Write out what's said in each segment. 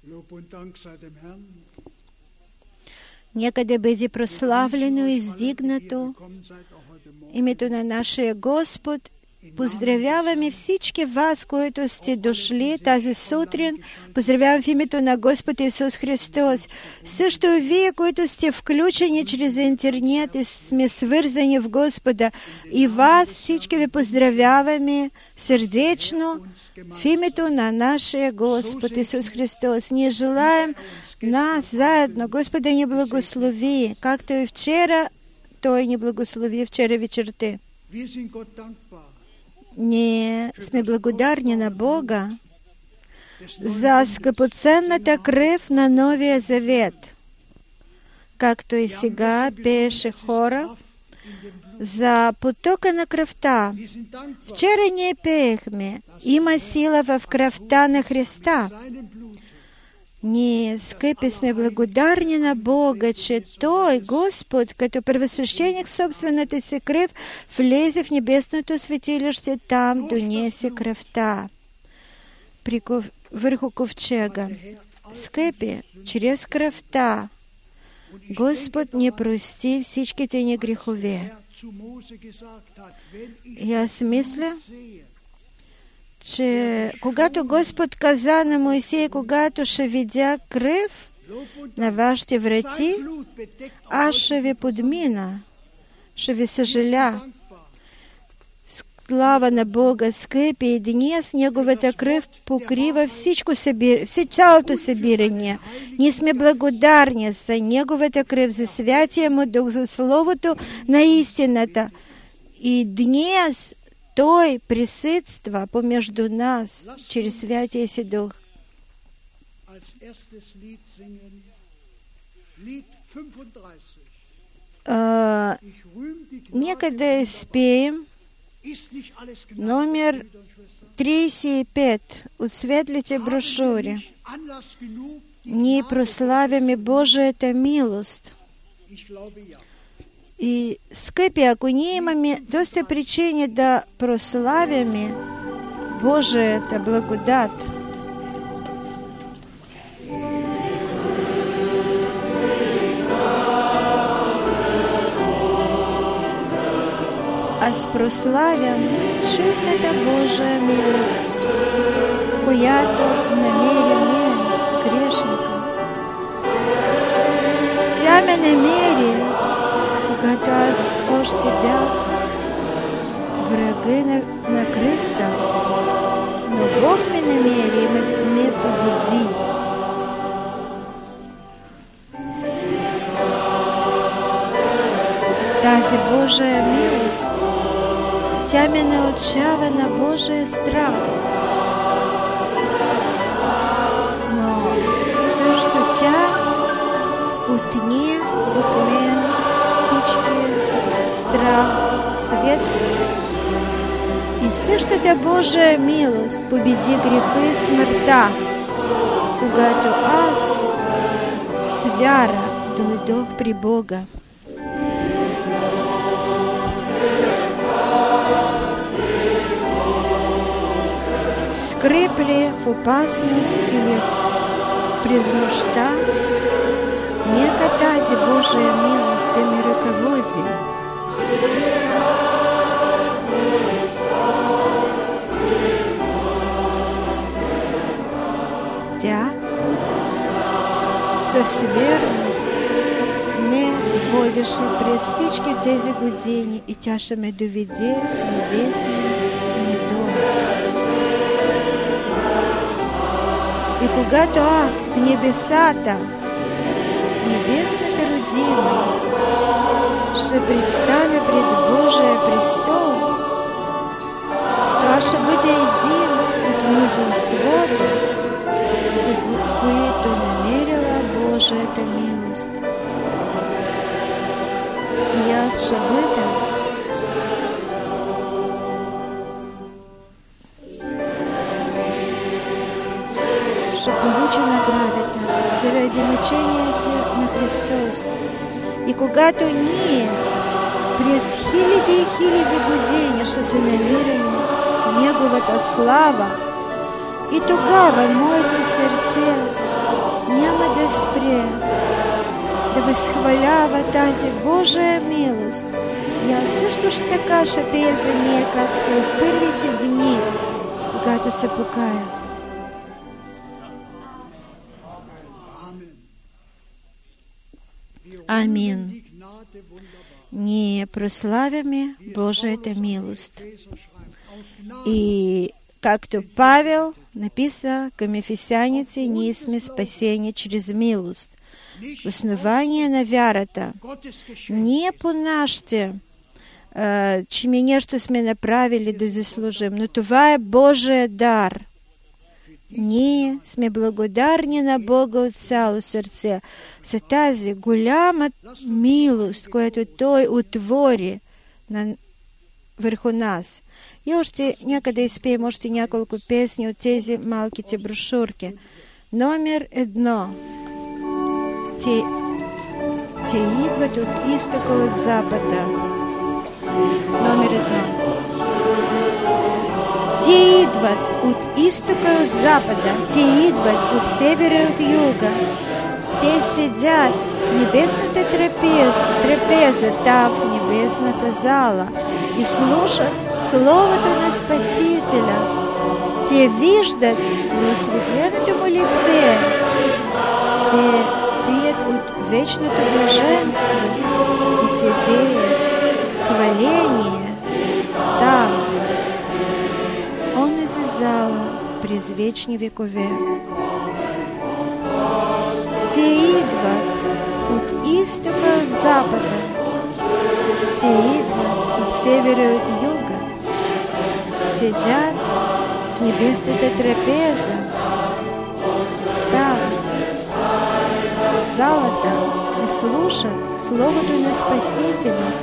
Нека бъде прославлено и издигнато името на нашия Господ. Поздравяваме всички вас, които сте дошли тази сутрин. Поздравявам в името на Господ Исус Христос. Също и вие, които сте включени чрез интернет и сме свързани в Господа. И вас всички ви поздравяваме сърдечно в името на нашия Господ Исус Христос. Ние желаем нас заедно Господа ни благослови, както и вчера Той ни благослови вчера вечерта. Ние сме благодарни на Бога за скъпоценната кръв на Новия Завет, както и сега пееше хора за потока на кръвта. Вчера ние пеехме: има сила в кръвта на Христа. Ние, скъпи, сме благодарни на Бога, че Той, Господ, като първосвещеник собствената си кръв, влезе в небесното светилище, там донесе кръвта върху ковчега. Скъпи, чрез кръвта Господ ни прости всичките ни грехове. И аз мисля, че когато Господ каза на Моисей, когато ще видя кръв на вашите врати, аз ще ви подмина, ще ви съжаля. Слава на Бога, скъпи, и днес Неговата кръв покрива цялото събиране. Ние сме благодарни за Неговата кръв, за Святия Му Дух, за Словото на истината. И днес Той присъства помежду нас чрез Святия си Дух. Нека да изпеем номер 35 от светлите брошури. Ние прославяме Божията милост. И, скъпи, ако ние имаме доста причини да прославяме Божията благодат, аз прославям чудната Божия милост, която намери мен, грешника. Тя ме намери, когато аз още бях врага на кръста, но Бог ме намери и ме победи. Тази Божия милост, тя ме научава на Божия страх, но също тя отне от мен всички страх светски. И същата Божия милост победи греха и смъртта, когато аз с вяра дойдох при Бога. Скрып ли в опасност или през нощта, нека тази Божия милост да ме ръководи. Тя със верност ме водеше през всички тези години и тя ще ме доведе в небесния ми дом. И когато аз в небесата, в небесната родина, ще предстана пред Божия престол, то аз ще бъда един от мнозинството, което намерила Божията милост. И аз ще бъда ще получи наградата заради мъченията на Христос. И когато ние през хиляди и хиляди години ще се намираме в Неговата слава І тогава моето сърце няма да спре да възхвалява тази Божия милост. И аз също така ще пея за нея, както и в първите дни, когато се покая. Амин. Ние прославяме Божията милост. И както Павел написа към ефесяните, ние сме спасени чрез милост. В основание на вярата. Не по нашите, че ми нещо сме направили да заслужим, но това е Божия дар. Ние сме благодарни на Бога от цяло сърце за тази голяма милост, която Той отвори върху нас. И още някъде изпеем още няколко песни от тези малките брошурки. Номер 1. Те идват от изтока, от запада. Номер 1. Те идват от изтока и от запада, те идват от севера и от юга. Те седят в небесната трапеза, там в небесната зала и слушат Словото на Спасителя. Те виждат просветленото му лице. Те пият от вечното блаженство и те пеят хваление там. Онази зала през вечни векове. Те идват от изтока, от запада. Те идват от севера и от юга. Седят в небесната трапеза. Там, в залата, и слушат Словото на Спасителя.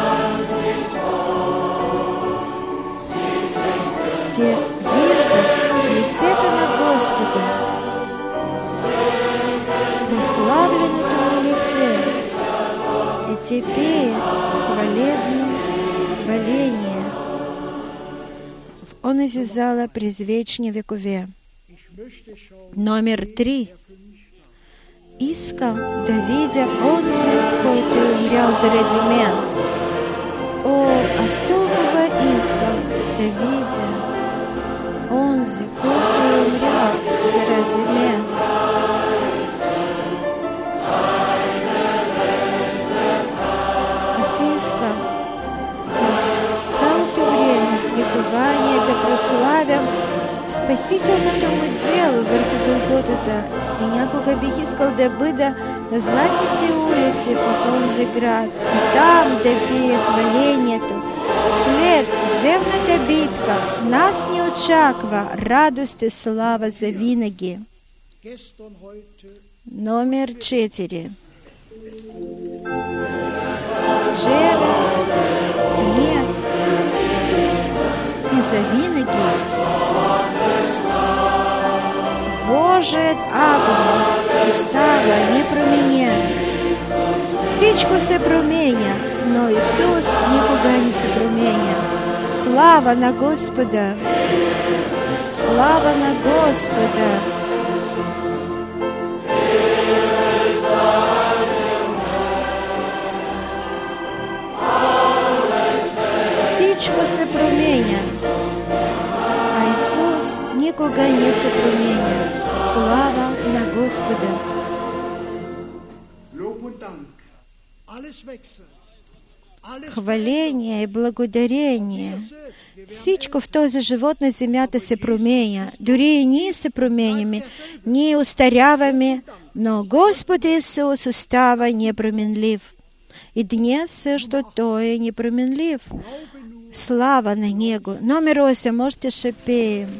Те виждат лицето на Господа, прославленото му лице, и те пеят хвалебно хваление в онази зала през вечни векове. Номер 3. Искам да видя онзи, който е умрял заради мен. О, аз толкова искам да видя онзи, който е умрял заради мен. Аз искам през цялото време с ликование да прославям спасителното му дело върху Голготата. И някога бих искал да бъда на златните улици в онзи град и там да пия хвалението. След земната битка нас не очаква радост и слава за винаги. Номер 4. Вчера, днес и за винаги Божият Агнец остава непроменен. Всичко се променя, но Исус никога не се променя. Слава на Господа! Слава на Господа! Всичко се променя, а Исус никога не се променя. Слава на Господа! Хваление и благодарение. Всичко в този живот на земята се променя. Дори и ние се променяме. Ние устаряваме, но Господ Исус остава непроменлив. И днес също Той е непроменлив. Слава на Него. Номер 8. Можете ще пеем.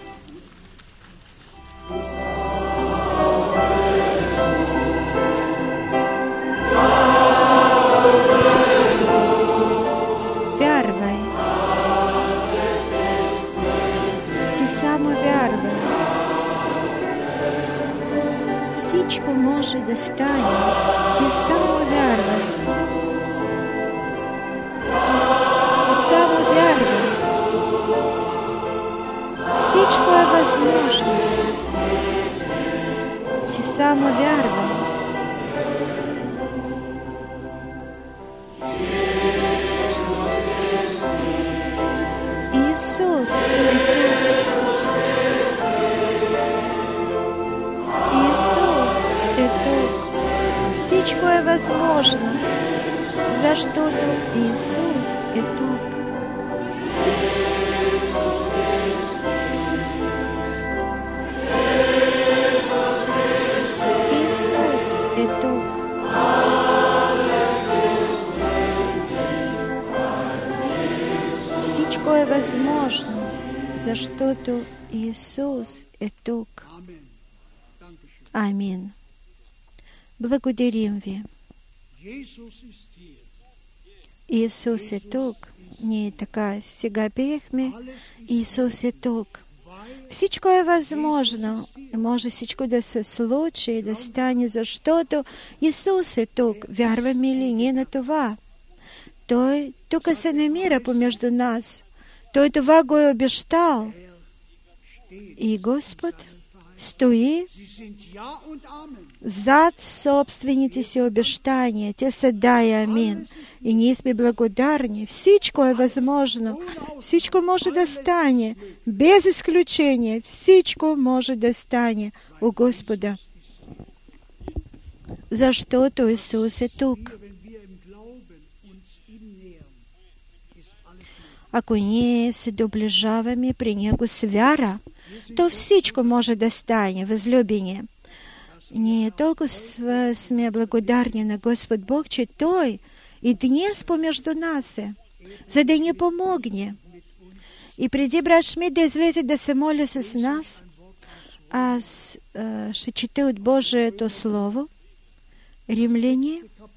Вярвай. Ти само вярвай. Всичко може да стане. Ти само вярвай. Ти само вярвай. Всичко е възможно. Ти само вярвай. Исус е тук. Исус е тук. Всичко е възможно, защото Исус е тук. Исус е тук. Всичко е възможно, защото Исус е тук. Амин. Благодарим Ви. Исус е тук. Ние така сега пеехме. Исус е тук. Всичко е възможно. Може всичко да се случи и да стане, защото Исус е тук. Вярваме ли ние на това? Той тук се намира помежду нас. Той това го е обещал. И Господ стои зад собствените си обещания. Те са да и амин. И ние сме благодарни. Всичко е възможно. Всичко може да стане. Без изключение. Всичко може да стане у Господа. Защото Исус е тук. Ако ние се доближаваме при Него с вяра, то всичко може да стане, възлюбени. Ние толкова сме благодарни на Господ Бог, че Той и днес помежду нас е, за да ни помогне. И преди брат Шмидт да излезе да се моля с нас, аз ще чета от Божието Слово, Римляни,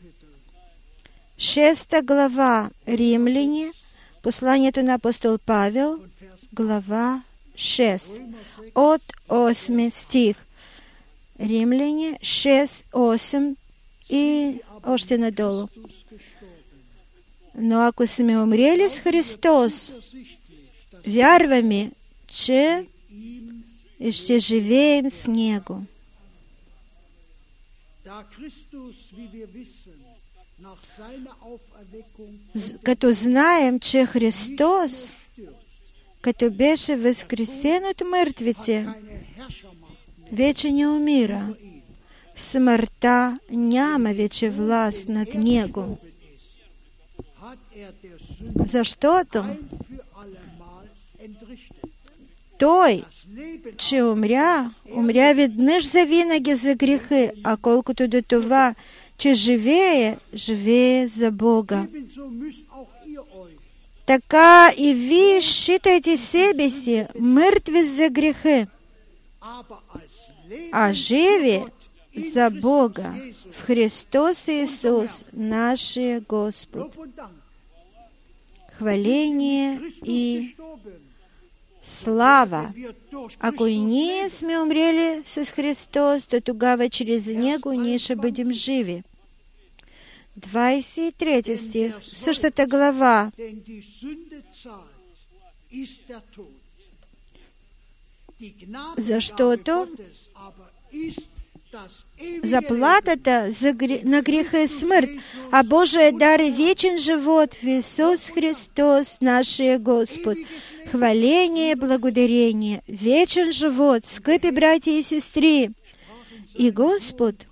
6 глава, Римляни, посланието на апостол Павел, глава 6, от 8 стих. Римляни 6, 8 и още надолу. Но ако сме умрели с Христос, вярваме, че ще живеем с Него. Като знаем, че Христос, като беше възкресен от мъртвите, вече не умира. Смъртта няма вече власт над Него. Защото Той, че умря веднъж завинаги за грехи, а колкото до това, че живее за Бога. Така и вие считайте себе си мъртви за грехи, а живи за Бога в Христос Исус, нашия Господ. Хваление и слава. Ако и ние сме умрели с Христос, то тогава чрез Него ние ще бъдем живи. 23 стих, същата глава. Защото заплатата на греха е смърт, а Божия дар е вечен живот в Исус Христос, нашия Господ. Хваление и благодарение, вечен живот, скъпи братя и сестри. И Господ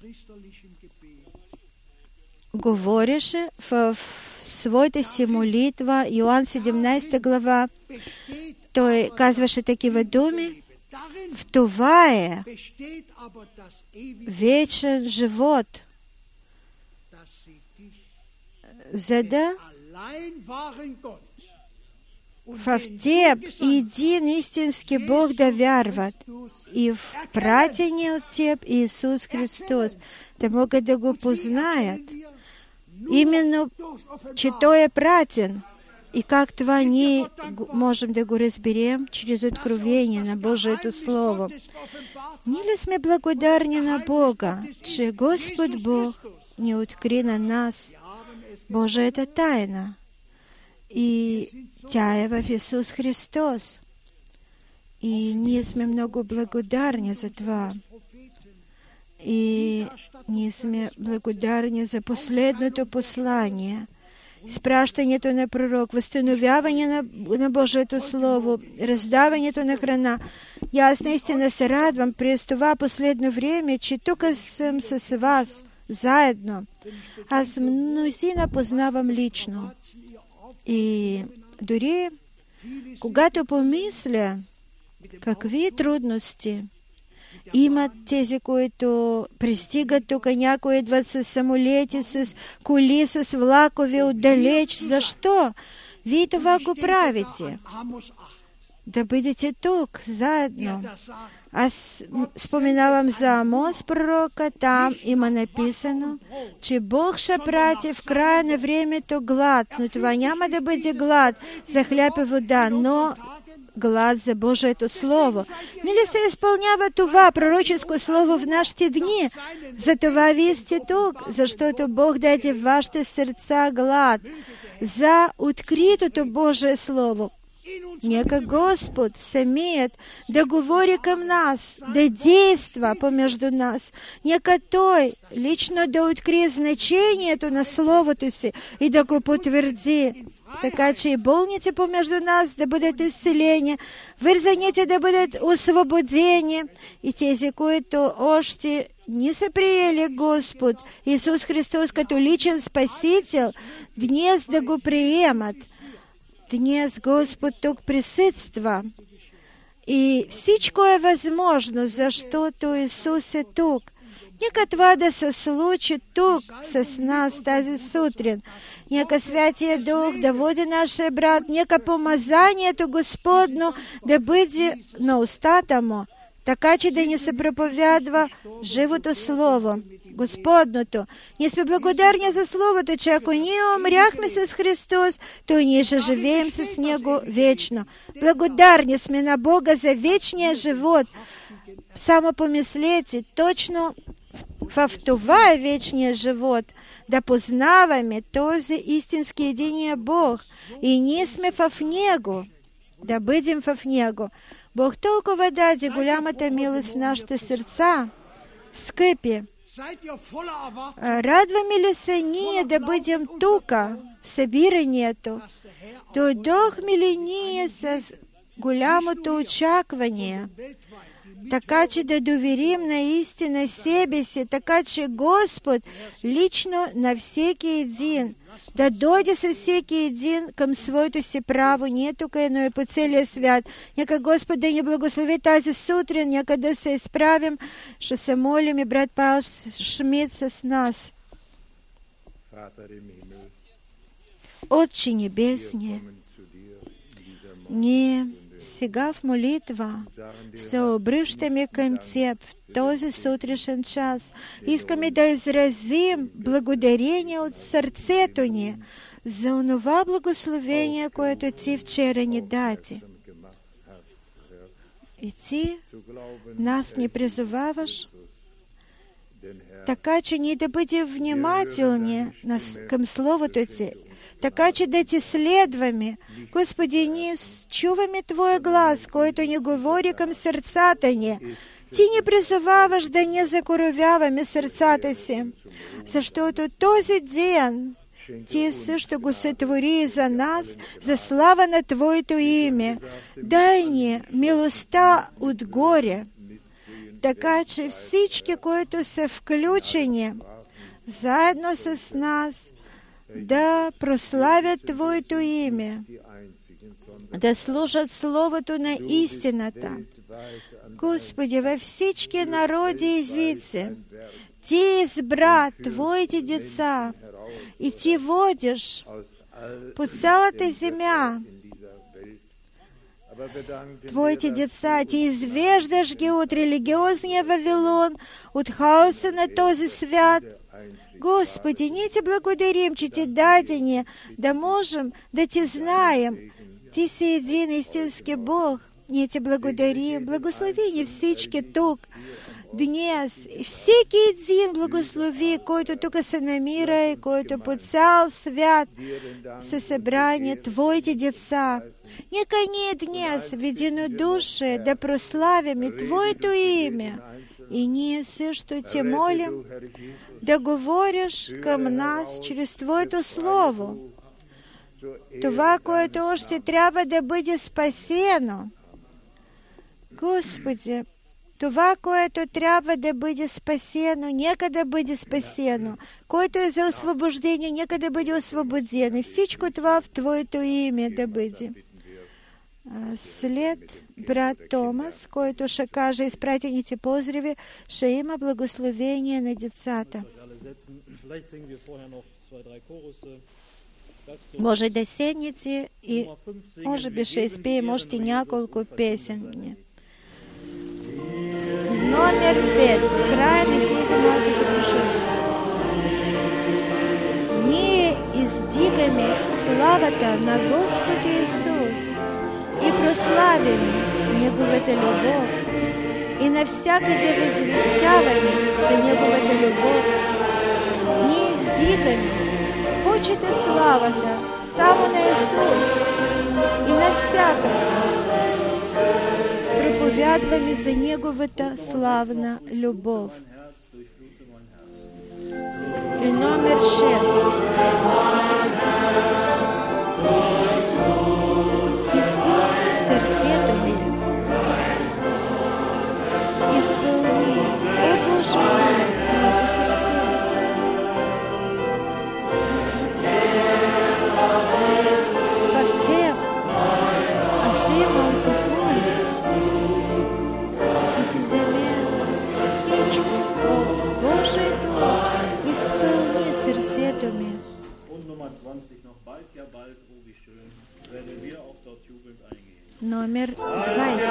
говореше в своята си молитва, Йоан 17 глава. Той казваше такива думи: в това е вечен живот, за да в Теб един истински Бог да вярват и в пратения от Теб Исус Христос, да могат да го познаят. Именно, че Той е пратен. И как това ние можем да го разберем? Чрез откровение на Божието Слово. Ние ли сме благодарни на Бога, че Господ Бог ни откри на нас Божията тайна? И тя е в Исус Христос. И ние сме много благодарни за това. И ние сме благодарни за последното послание, изпращането на пророк, възстановяване на Божието Слово, раздаването на храна. И аз наистина се радвам през това последно време, че тук съм с вас заедно. Аз мнозина познавам лично. И дори когато помисля какви трудности имат тези, които пристигат тук, някои идват с самолети, с коли, с влакове отдалеч. Защо? Вие това го правите. Да бъдете тук, заедно. Аз споменавам за Амос пророка, там има написано, че Бог ще прати в края на времето глад, но това няма да бъде глад за хляб и вода, но глад за Божието Слово. Нали се изпълнява това пророческо слово в нашите дни? Затова вие сте тук, защото Бог даде в вашите сърца глад за откритото Божие Слово. Нека Господ самият да говори към нас, да действа помежду нас. Нека Той лично да открие значението на Словото си и да го потвърди. Така че и болните помежду нас да бъдат изцелени, вързаните да бъдат освободени и тези, които още не са приели Господ Исус Христос като личен Спасител, днес да го приемат. Днес Господ тук присъства. И всичко е възможно, защото Исус е тук. Нека това да се случи тук с нас тази сутрин. Нека Святия Дух да води нашия брат. Нека помазанието Господно да бъде на устата му, така че да ни се проповядва живото Слово, Господното. Ние сме благодарни за Словото, че ако ние умряхме с Христос, то ние ще живеем с Него вечно. Благодарни сме на Бога за вечния живот. Само помислете, точно в това е вечния живот, да познаваме този истински единия Бог. И ние сме в Него, да бъдем в Него. Бог толкова даде голямата милост в нашите сърца. Скъпи, радваме ли се ние да бъдем тук, в събиранието? Дойдохме ли ние с голямото очакване, така че да доверим наистина себе си, така че Господ лично на всеки един, да дойде с всеки един към своето си право, не тук, но и по целия свят. Нека Господ да ни благослови тази сутрин, нека да се изправим, ще се молим и брат Павел Шмидт с нас. Отче Небесни, ние сега в молитва се обръщаме към Теб в този сутрешен час. Искаме да изразим благодарение от сърцето ни за онова благословение, което Ти вчера ни даде. И Ти нас ни призоваваш, така че ние да бъдем внимателни към Словото Ти, така че да Ти следваме. Господи, ние чуваме Твоя глас, който ни говори към сърцата ни. Ти ни призоваваш да не закоровяваме сърцата си, защото този ден Ти също го сътвори за нас, за слава на Твоето име. Дай ни милостта отгоре, така че всички, които са включени заедно с нас, да прославят Твоето име, да служат Словото на истината. Господи, във всички народи и езици, Ти избра Твоите деца и Ти водиш по цялата земя Твоите деца. Ти извеждаш ги от религиозния Вавилон, от хаоса на този свят. Господи, ние Ти благодарим, че Ти даде ни да можем да Ти знаем. Ти си един истински Бог. Ние Ти благодарим. Благослови ни всички тук, днес, и всеки един благослови, който тук се намира и който по цял свят се събрание Твоите деца. Нека ние днес в единодушие да прославяме Твоето име. И ние също те молим да говориш към нас чрез Твоето Слово. Това, което още трябва да бъде спасено. Господи, това, което трябва да бъде спасено, нека да бъде спасено. Който е за освобождение, нека да бъде освободен. И всичко това в Твоето име да бъде. След брат Томас, който ще каже изпратените поздрави, ще има благословение на децата. Може да седнете и може би ще изпеем още няколко песен. Номер 5. В края на тези малките прошения. Ние издигаме славата на Господа Исус и прославяме Неговата любов и навсякъде възвестяваме за Неговата любов. Ние издигаме почита славата само на Исус и навсякъде проповядваме за Неговата славна любов. И номер 6. Изпълни сърцето ми. Изпълни, о Боже мой, моето сърце. В Теб аз имам покой. Ти си за мен всичко, о Боже дух, изпълни сърцето ми. Номер 20.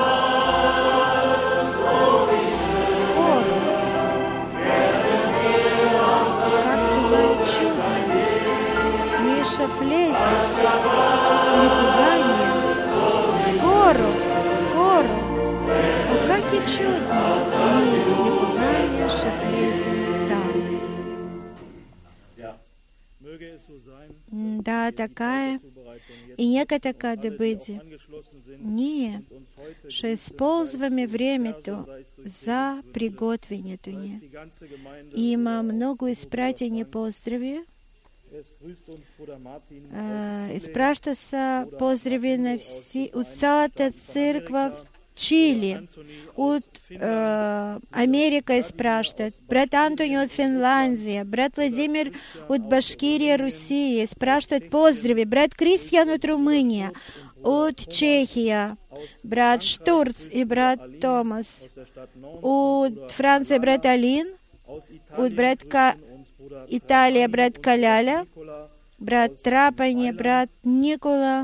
Скоро, как това е чудно, ние ще влезем с ликование. Скоро, скоро, о, как е чудно, ние с ликование ще влезем там. Да, така е. И нека така да бъде. Ние ще използваме времето за приготвянето ни. Има много изпратени поздрави. Изпраща се поздрави на от цялата църква в Чили, от Америка изпращат, брат Антони от Финландия, брат Владимир от Башкирия, Русия, изпращат поздрави, брат Кристиан от Румъния, от Чехия, брат Штурц и брат Томас, от Франция брат Алин, от брат Италия брат Каляля, брат Трапани, брат Никола,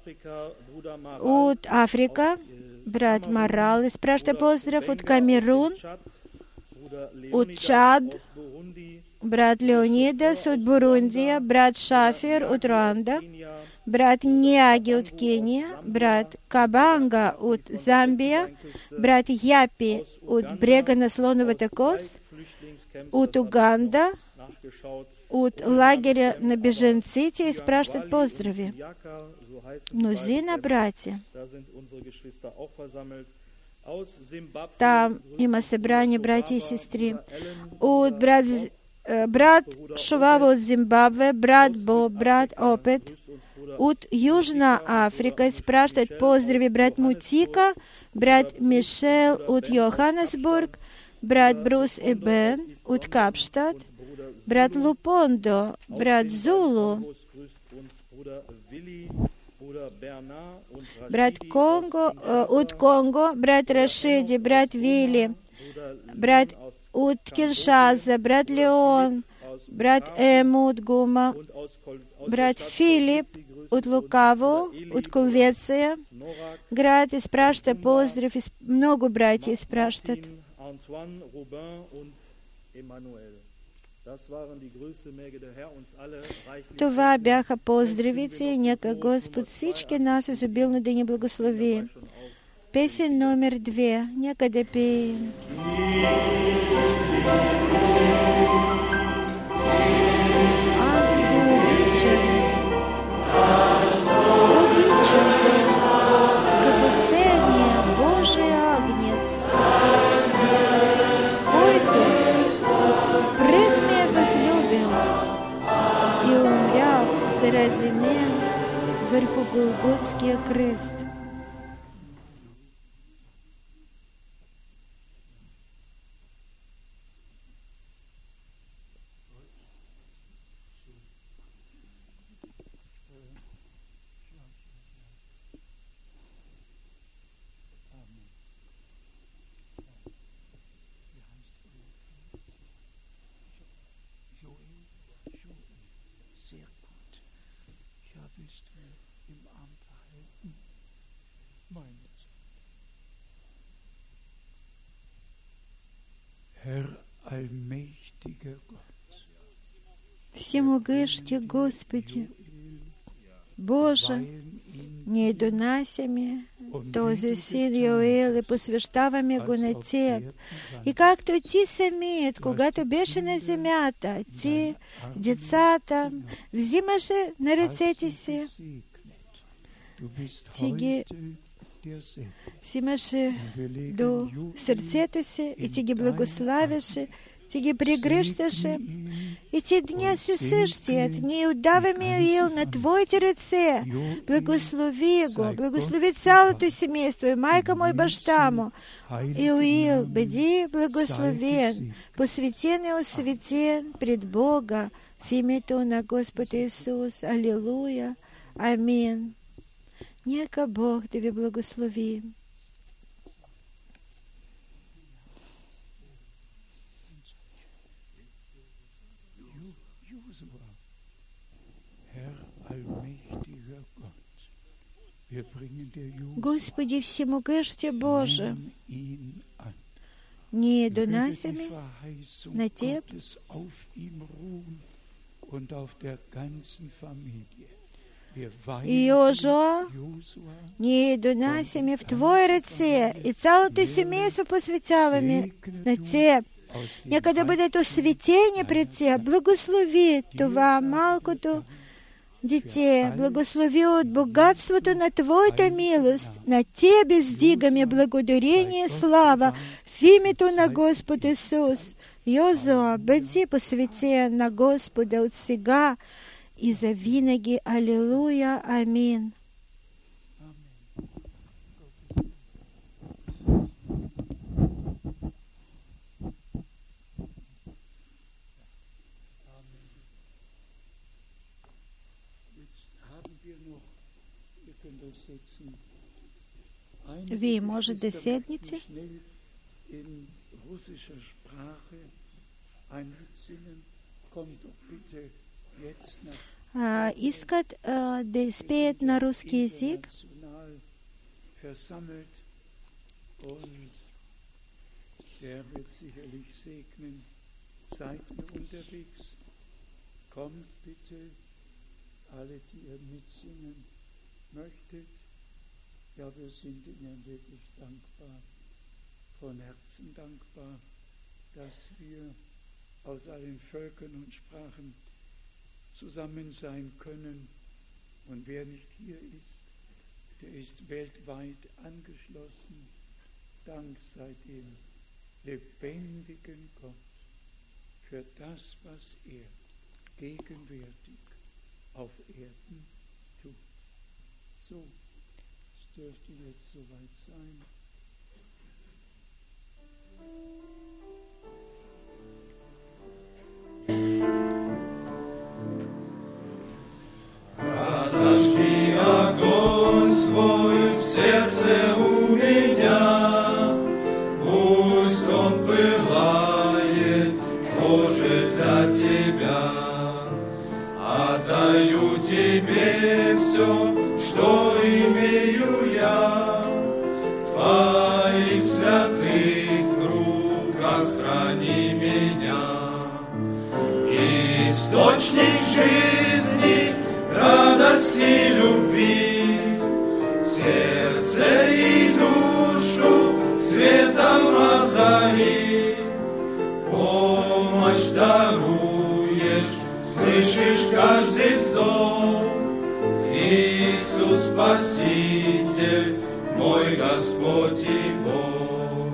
от Африка, брат Марал изпраща поздрав, от Камерун, от Чад, брат Леонидас от Бурундия, брат Шафер от Руанда, брат Няги от Кения, брат Кабанга от Замбия, брат Япи от брега на Слоновата кост, от Уганда, от лагеря на беженците изпращат поздрави. Мнозина братя. Там има събрание братя и сестри. От брат Шувава от Зимбабве, брат Бо, брат Опет. От Южна Африка изпращат поздрави брат Мутика, брат Мишел от Йоханесбург, брат Брус Ебен от Капштад, брат Лупондо, брат Зулу, брат Конго, от Конго, брат Рашиди, брат Вили, брат от Киншаса, брат Леон, брат Ему от Гума, брат Филип от Лукаво, от Колвеция. Град изпраща поздрав, много братья изпращат. Това бяха поздравици и нека Господ всички нас изобилно да ни благослови. Песен номер 2. Нека да пеем. Аз го обичам. Обичам го, скъпоценния Божий агнец, който пръв ме е възлюбил и умрял заради мен върху Голготския кръст. Всемогъщи Господи, Боже, ние донасяме този син Йоел и посвещаваме го на Теб. И както Ти самият, когато беше на земята, Ти, децата, взимаше на ръцете си, Ти ги взимаше до сърцето си и Ти ги благославяше, Ти ги прегръщаше. И Ти днес си същият. Ние отдаваме Йоел на Твоите ръце. Благослови го, благослови цялото семейство и майка му и баща му. Йоел, бъди благословен, посветен и осветен пред Бога в името на Господа Исус. Алилуя. Амин. Нека Бог да ви благослови. Господи всемогъщи Боже, ние донасяме на Теб Йожуа, ние донасяме в Твои ръце и цялото семейство посвятяваме на Теб. Нека да бъдат осветени пред Теб. Благослови това малкото дете, благослови от богатството на Твоята милост. На Тебе сдигаме благодарение и слава в името на Господ Исус. Йозуа, бъди посветен на Господа от сега и завинаги. Алилуя. Амин. Вие може да седнете. Искат да изпеят на руски език. Ja, wir sind Ihnen wirklich dankbar, von Herzen dankbar, dass wir aus allen Völkern und Sprachen zusammen sein können. Und wer nicht hier ist, der ist weltweit angeschlossen. Dank sei dem lebendigen Gott für das, was er gegenwärtig auf Erden tut. So dürfte jetzt soweit sein. Разожги огонь свой в сердце у меня, пусть он пылает, Боже, для Тебя. Отдаю Тебе все, что имею я, в Твоих святых руках храни меня. Источник жизни, радости, любви, сердце и дух Помощь даруешь, слышишь каждый вздох. Иисус Спаситель, мой Господь и Бог.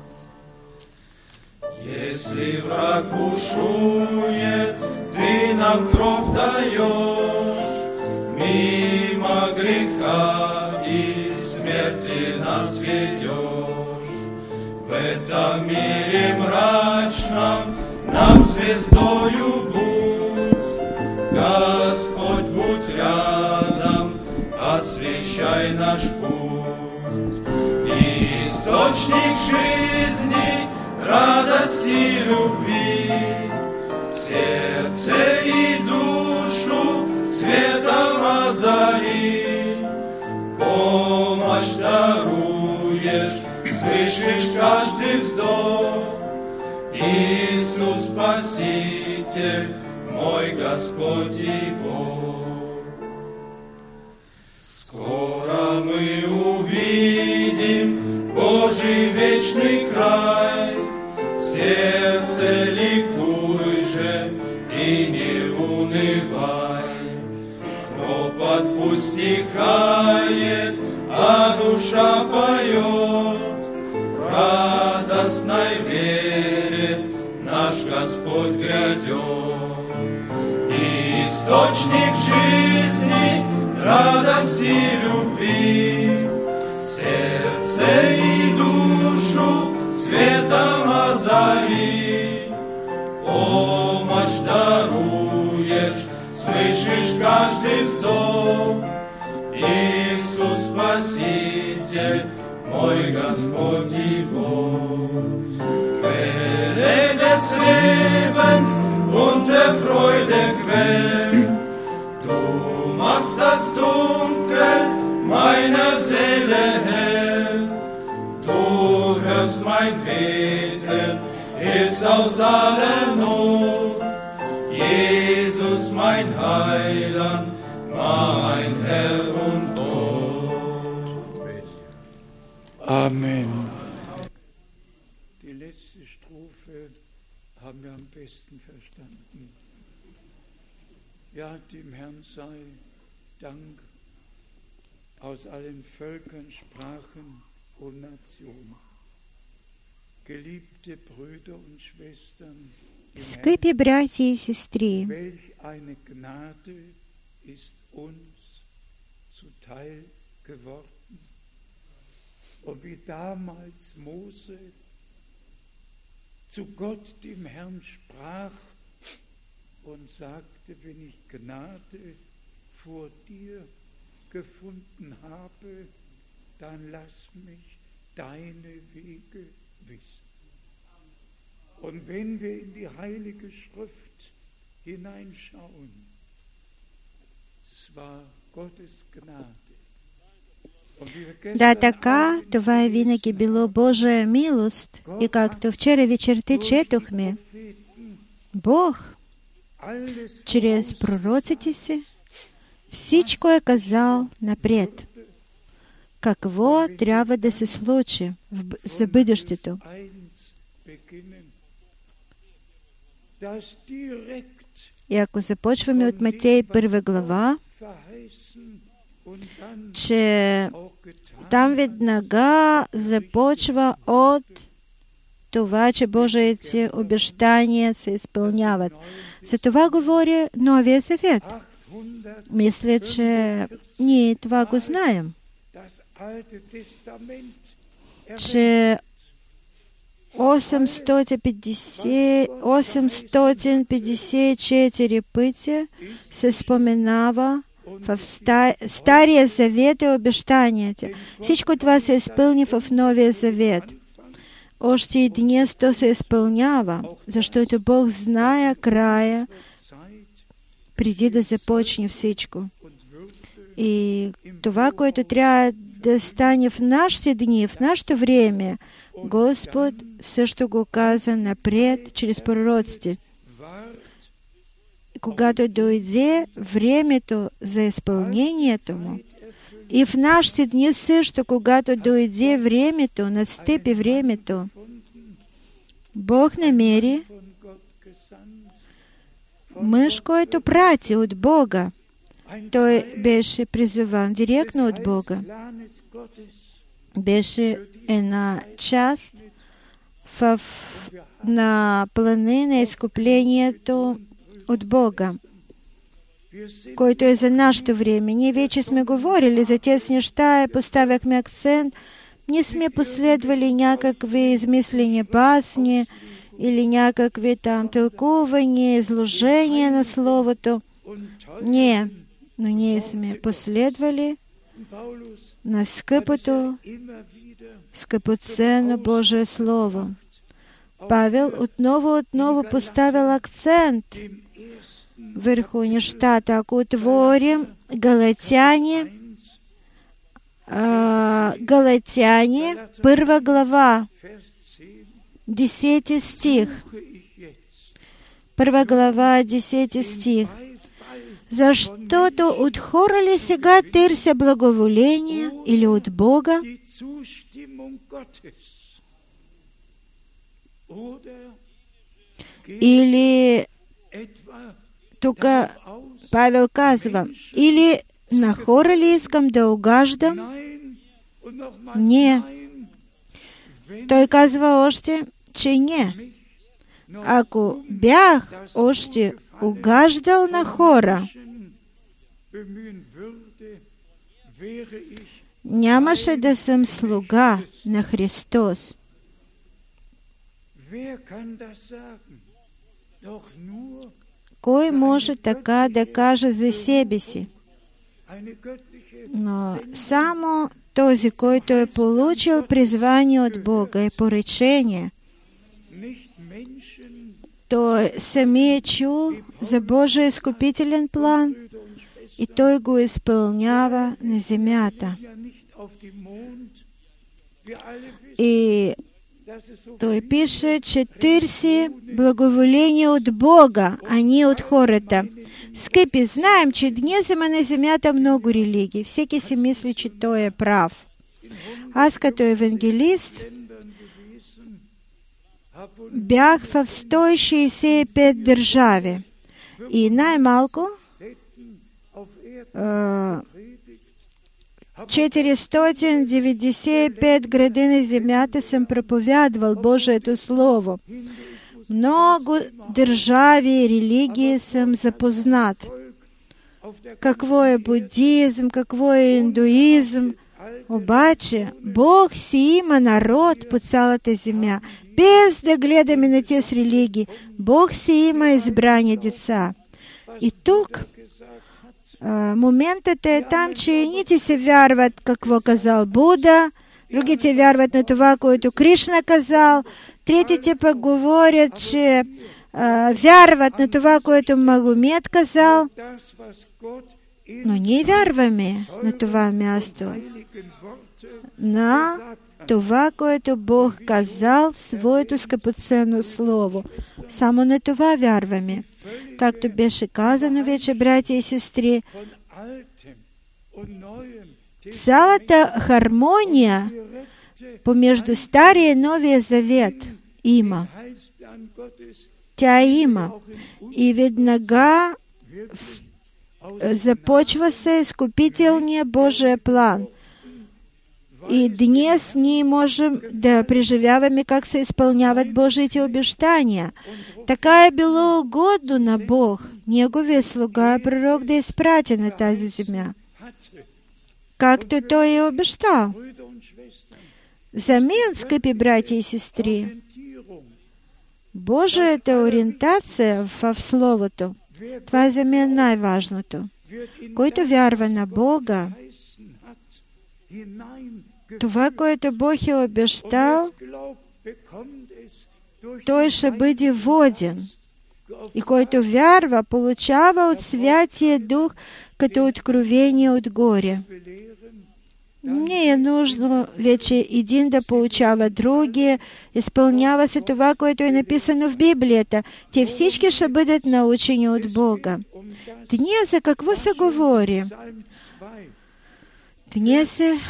Если враг бушует, ты нам кровь даешь, мимо греха и смерти нас ведешь. В этом мире мрачном нам звездою будь, Господь, будь рядом, освещай наш путь. Источник жизни, радости, любви, сердце и душу светом озари. Помощь даруешь, слышишь каждый вздох. Иисус Спаситель, мой Господь и Бог. Скоро мы увидим Божий вечный край. Сердце, ликуй же и не унывай. Ропот пусть стихает, а душа поет. В радостной вере наш Господь грядет. Источник жизни, радости, любви, сердце и душу светом озари. Помощь даруешь, слышишь каждый вздох. Иисус Спаситель, мой Господь и Bog. Quelle des Lebens und der Freude Quell, du machst das Dunkel meiner Seele hell. Du hörst mein Beten, hilfst aus aller Not. Jesus, mein Heiland, mein Herr und Gott. Amen. Die letzte Strophe haben wir am besten verstanden. Ja, dem Herrn sei Dank aus allen Völkern, Sprachen und Nationen. Geliebte Brüder und Schwestern, Скъпи братя и сестри, welch eine Gnade ist uns zuteil geworden. Und wie damals Mose zu Gott, dem Herrn, sprach und sagte, wenn ich Gnade vor dir gefunden habe, dann lass mich deine Wege wissen. Und wenn wir in die Heilige Schrift hineinschauen, es war Gottes Gnade. Да така, това винаги било Божия милост. И както вчера вечерта четохме, Бог чрез пророците си всичко е казал напред. Какво трябва да се случи за бъдещето. И ако започваме от Матей 1 глава, че там веднага започва от това, че Божиите обещания се изпълняват. За това говори Новия Завет. Мисля, че ние това го знаем, че 854 пъти се споменава в Стария Завет и обещанията. Всичко това се изпълни в Новия Завет. Още и днес то се изпълнява, защото Бог знае края преди да започне всичко. И това, което трябва да стане в нашите дни, в нашето време, Господ също го каза напред чрез пророците. Когато дойде времето за изпълнението му, и в нашите дни също, когато дойде времето, настъпи времето, Бог намери мъж, който прати от Бога. Той беше призован директно от Бога. Беше една част на плана на изкуплението от Бога, който е за нашето време. Ние вече сме говорили за тези неща и поставяхме акцент. Не сме последвали някакви измислени басни или някакви там тълкувания, изложения на Словото. Не, но ние сме последвали на скъпоценно Божие Слово. Павел отново поставил акцент върху нещата. Ако отворим Галатяне, 1 глава, 10 стих. 1 глава, 10 стих. Защото от хора ли сега търся благоволение или от Бога? Или тук Павел казва, или на хора ли искам да угаждам? Не. Той казва още, че не. Ако бях още угаждал на хора, нямаше да съм слуга на Христос. Кой може така да каже за себе си? Но само този, който е получил призвание от Бога и поръчение, той самия чул за Божия изкупителен план и той го изпълнява на земята. И той пише, че търси благоволение от Бога, а не от хората. Скъпи, знаем, че днес има на земята много религии. Всеки си мисли, че той е прав. Аз като евангелист бях в 165 държави и най-малко 495 града на земята съм проповядвал Божието Слово. Много държави и религии съм запознат. Какво е будизъм, какво е индуизъм. Обаче Бог си има народ по цялата земя. Без да гледаме на тези религии, Бог си има избрани деца. И тук моментът е там, че едните се вярват какво казал Буда, другите вярват на това, което Кришна казал, третите пък говорят, че вярват на това, което Магомед казал, но ние вярваме на това място, на това, което Бог казал в своето скъпоценно Слово. Само на това вярваме. Както беше казано вече, братя и сестри, цялата хармония помежду Стария и Новия Завет има. Тя има. И веднага започва се изкупителния Божия план. И днес ние можем да преживяваме как се изпълняват Божиите обещания. Така е било угодно на Бог, Неговия слуга, пророк, да изпрати на тази земя, както Той е обещал. За мен, скъпи братя и сестри, Божията ориентация в Словото, това е за мен най-важното. Който вярва на Бога, това, което Бог е обещал, той ще бъде воден. И който вярва, получава от Святия Дух като откровение отгоре. Не е нужно вече един да получава другия. Изпълнява се това, което е написано в Библията. Те всички ще бъдат научени от Бога. Днес за какво се говори? Днес е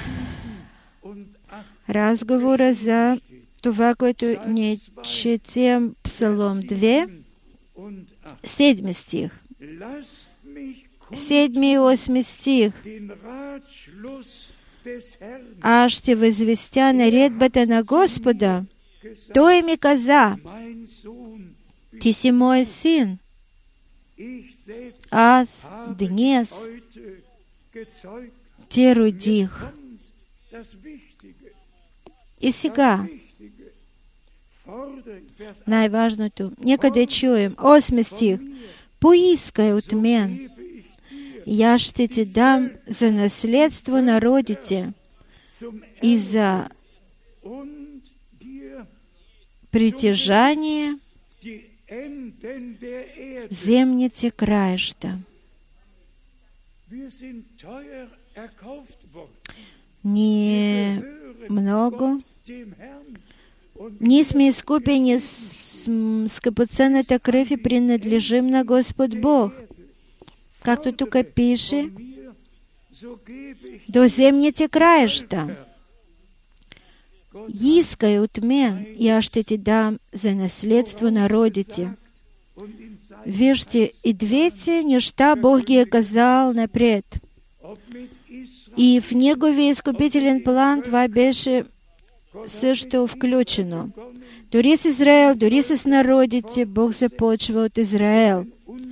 разговора за това, което ние четем Псалом 2 7 стих. 7 и 8 стих. Аж ти възвестя наредбата на Господа, той ми каза, ти си мой син, аз днес те родих. И сега, най-важното, нека да чуем, 8 стих. Поискай от мен, я ще ти дам за наследство народите и за притяжание земните краища. Ние много, ние сме изкупени с скъпоценната кръв и принадлежим на Господ Бог. Както тук пише, до земните краища. Искай от мен, и аз ще ти дам за наследство народите. Вижте, и двете неща Бог ги е казал напред. И в Неговия изкупителен план това беше също включено. Дори с Израел, дори с народите, Бог започва от Израел.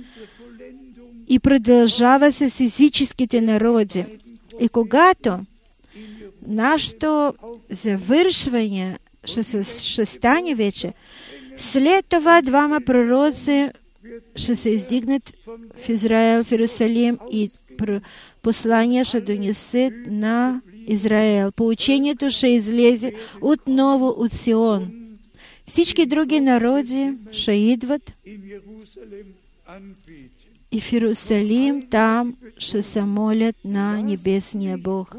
И продължава с физическите народи. И когато нашето завършване ще стане вече, след това двама пророци ще се издигнат в Израел, в Иерусалим и послание ще донесат на Израел. Поучението ще излезе отново от Сион. Всички други народи ще идват и в Иерусалим там ще се молят на небесния Бог.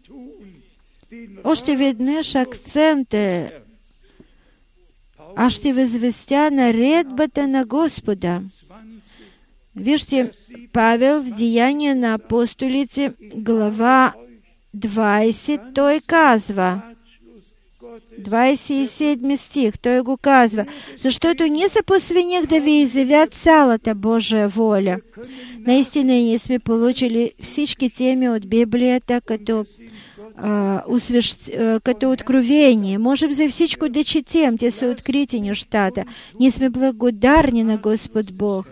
Още веднъж акцент е: аз ще възвестя наредбата на Господа. Вижте, Павел в Деяния на апостолите, глава 20, той казва, 27 стих, той го казва, защото не се посвених да ви изявя цялата Божия воля. Наистина ние сме получили всички теми от Библията като откровение. Можем за всичко да четем, те са открити нещата. Ние сме благодарни на Господ Бог.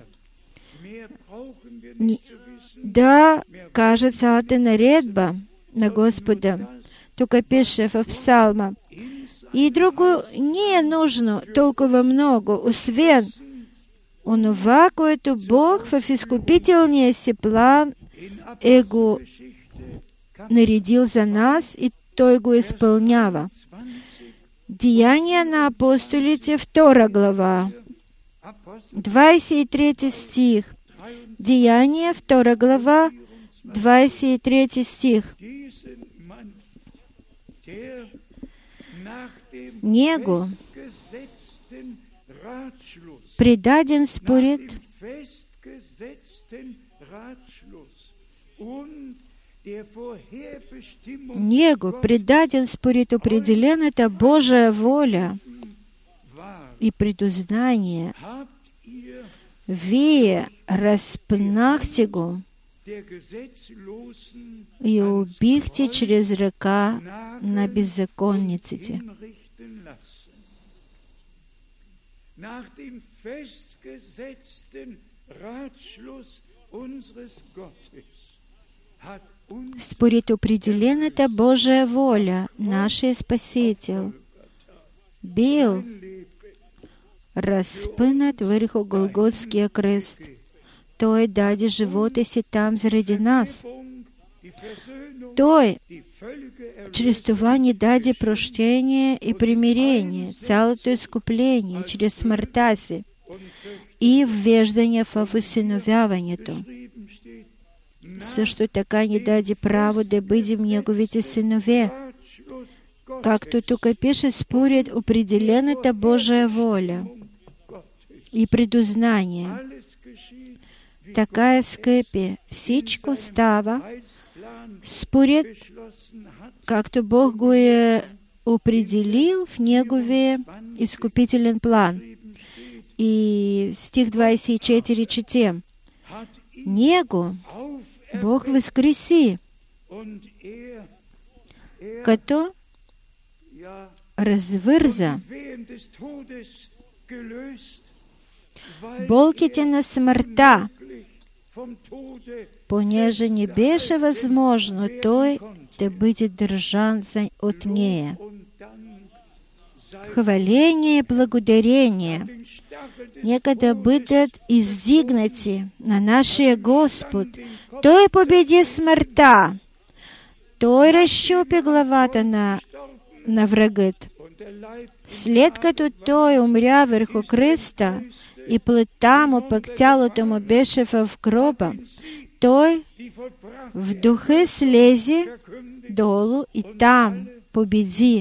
Да каже цялата наредба на Господа. Тук пише в Псалма. И друго не е нужно толкова много, освен онова, което Бог в изкупителния си план е го наредил за нас и Той го изпълнява. Деяния на апостолите, 2 глава, 23 стих. Деяния, 2 глава, 23 стих. Него, предаден според определената Божия воля и предузнание, вие разпнахте го и убихте чрез ръка на беззаконниците. Според определената Божия воля, нашия Спасител бил разпънат върху Голготския кръст. Той даде живота си там заради нас. Той чрез това ни даде прощение и примирение, цялото изкупление чрез смъртта си и ввеждане в усиновяването. Също така ни даде право да бъдем Неговите синове, както тук пише, според определената Божия воля и предузнание. Така е, скъпи, всичко става според както Бог го е определил в Неговия изкупителен план. И и стих 24 читаем. Него Бог воскреси, като развърза болките на смъртта, понеже не беше възможно Той да бъде държан от нея. Хваление и благодарение нека да бъдат издигнати на нашия Господ. Той победи смъртта. Той разщупи главата на врагът. След като Той умря върху кръста и плътта му, пък тялото му беше в гроба, Той в духа слезе долу и там победи.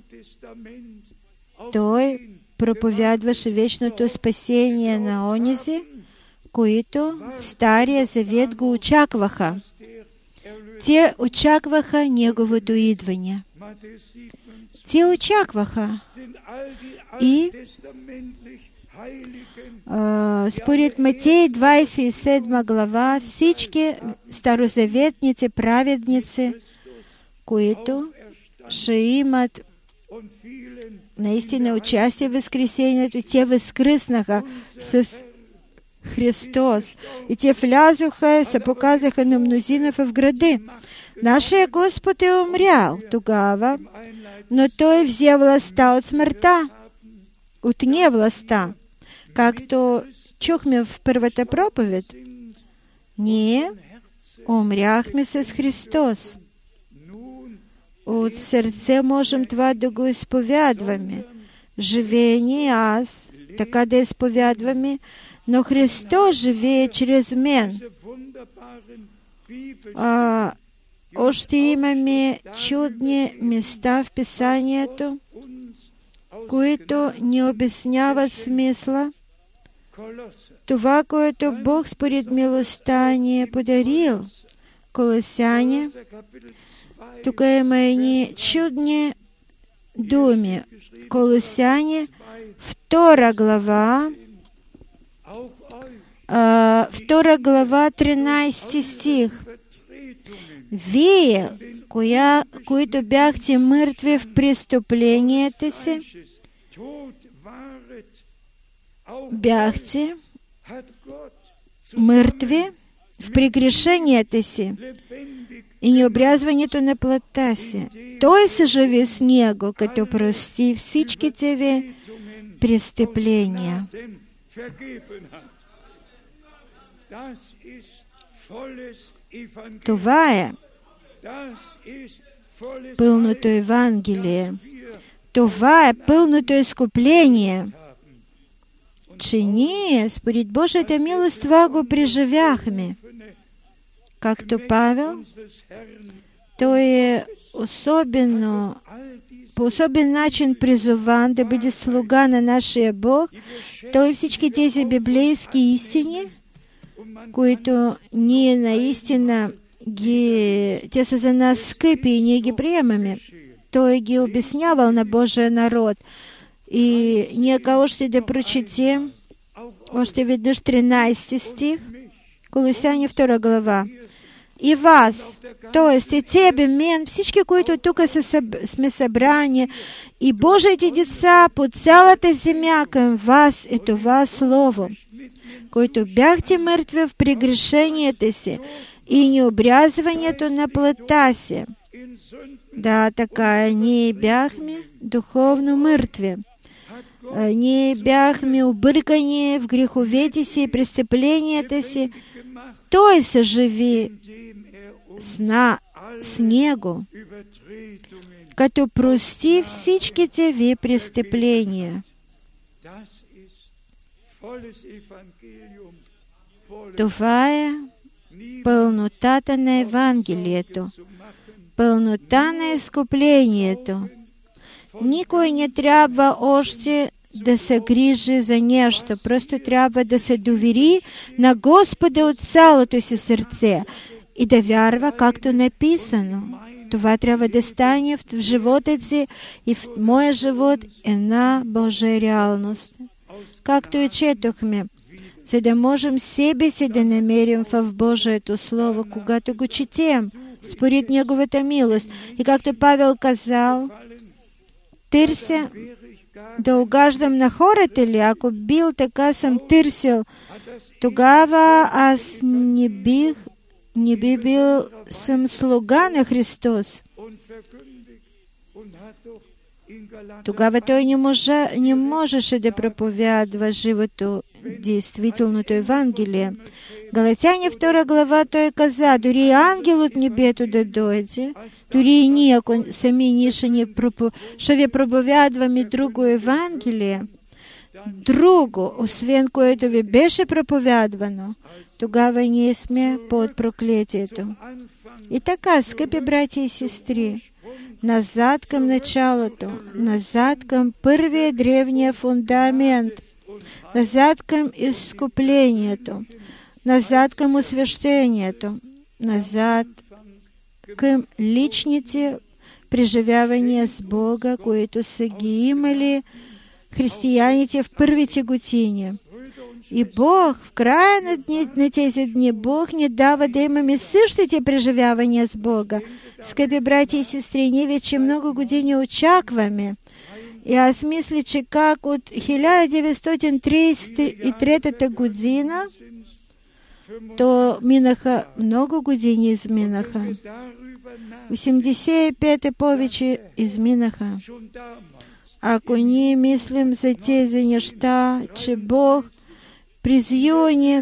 Той проповядваше вечното спасение на онези, които в Стария Завет го очакваха. Те очакваха Неговото идване. Те очакваха. И според Матей 27 глава, всички старозаветници, праведници, които ще имат наистина участие в Възкресението, те възкръснаха с Христос. И те влязоха и се показаха на мнозина в гради. Нашия Господ е умрял тогава, но Той взе властта от смъртта, отне властта. Както чухме в първата проповед, ние умряхме с Христос. От сърце можем това да го изповядваме. Живее не аз, така да изповядваме, но Христос живее чрез мен. Още имаме чудни места в Писанието, които ни обясняват смисла. Това, което Бог според милостта ни е подарил. Колосяне. Тук има едни чудни думи. Колосяне, 2 глава, 13 стих. Вие, които бяхте мъртви в престъпленията си, бяхте мъртви в прегрешенията си и необрязването на плътта си. Той съживи с Него, като прости всичките ви престъпления. Това е пълното Евангелие. Това е пълното изкупление, че ние, според Божията милост, това го преживяхме. Както Павел, той е по особен начин призован да бъде слуга на нашия Бог. Той всички тези библейски истини, които ние наистина те са за нас скъпи и ние ги приемаме. Той ги обяснявал на Божия народ. И нека още да прочетем още веднъж 13 стих, Колосяне 2 глава. И вас, т.е. и тебе, мен, всички, които тук сме събрани, и Божиите деца по цялата земя към вас е това слово, които бяхте мъртви в прегрешенията си и необрязването на плътта си. Да, така е, ние бяхме духовно мъртви. Ние бяхме объркани в греховете си и престъпленията си. Той съживи с Него, като прости всичките ви престъпления. Това е пълнотата на Евангелието, пълнота на изкуплението. Никой не трябва още да се грижи за нещо. Просто трябва да се довери на Господа от цялото си сърце и да вярва, както написано. Това трябва да стане в живота си и в моя живот една Божия реалност. както и четохме, за да можем себе си да намерим в Божието Слово, когато го четем, според Неговата милост. И както Павел казал, търся да угаждам на хората ли? Ако бил така съм търсил, тогава аз не би бил съм слуга на Христос. Тогава той не можеше да проповядва живото, действителното Евангелие. Галатяни 2 глава той каза, дори и ангел от небето да дойде, дори и ние, ако сами ще ви проповядваме друго Евангелие, друго, освен което ви беше проповядвано, тогава ние сме под проклятието. И така, скъпи братя и сестри, назад към началото, назад към първия древния фундамент, назад към изкуплението, назад към освящението, назад към личните преживявания с Бога, които са ги имали християните в първите години. И Бог, в края на тези дни, Бог ни дава да имаме същите преживявания с Бога. Скъпи братя и сестри, ние вече много години очакваме. И аз мисля, че как от 1933 година, то минаха, много години изминаха. 85 повече изминаха. Ако ние мислим за тези неща, че Бог през юни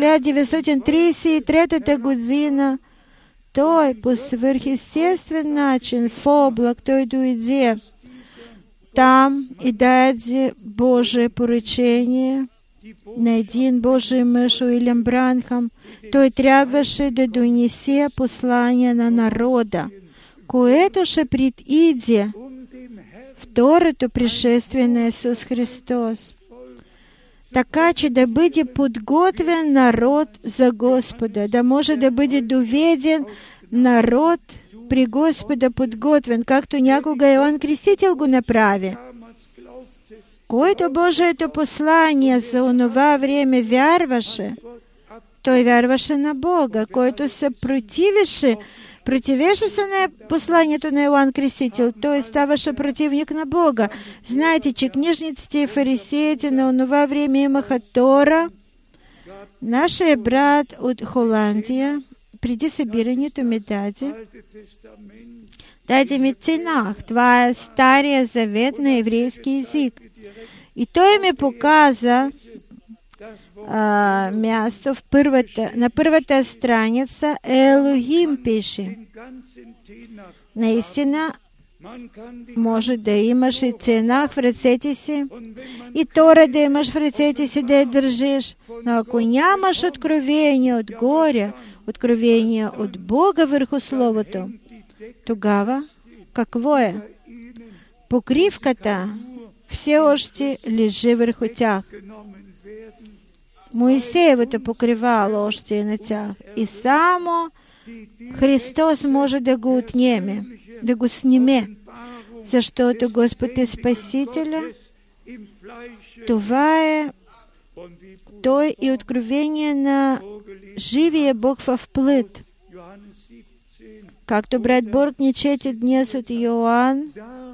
1933 година, Той по свърхестествен начин в облак, Той дойде там и даде Божие поръчение на един Божий мъж Уилям Бранхам. Той трябваше да донесе послание на народа, което ще предиде второто пришествие на Исус Христос, така че да бъде подготвен народ за Господа, да може да бъде доведен народ при Господа подготвен, както някога Иоанн Крестител го направи. Който Божието послание за онова време вярваше, той вярваше на Бога. Който се противеше се на посланието на Иоанн Крестител, той ставаше противник на Бога. Знаете, че книжниците и фарисеите на онова време имаха Тора. Нашия брат от Холандия преди събирането ми даде ми Цинах. Това е Стария завет на еврейски език. И той ми показа място на първата страница Елохим пише. Наистина, може да имаш и Цинах в ръцете си, и Тора да имаш в ръцете си да я държиш, но ако нямаш откровение отгоре, откровение от Бога върху Словото, тогава какво е? Покривката все още лежи върху тях. Моисеевото покривало още е на тях. И само Христос може да го отнеме, да го сниме, защото Господ е Спасителя. Това е Той и откровение на живия Бог в плът. Както брат Борг ни чете днес от Йоан,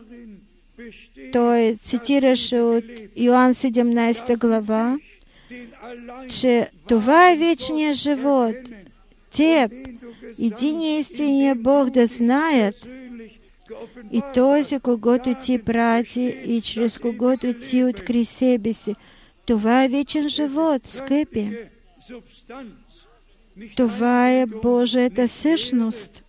той цитираше от Йоан 17 глава, че това е вечният живот. Теб, единия истинния Бог да знаят, и този, когото ти прати и чрез когото ти откри себе си. Това е вечен живот, скъпи. Това е Божията същност.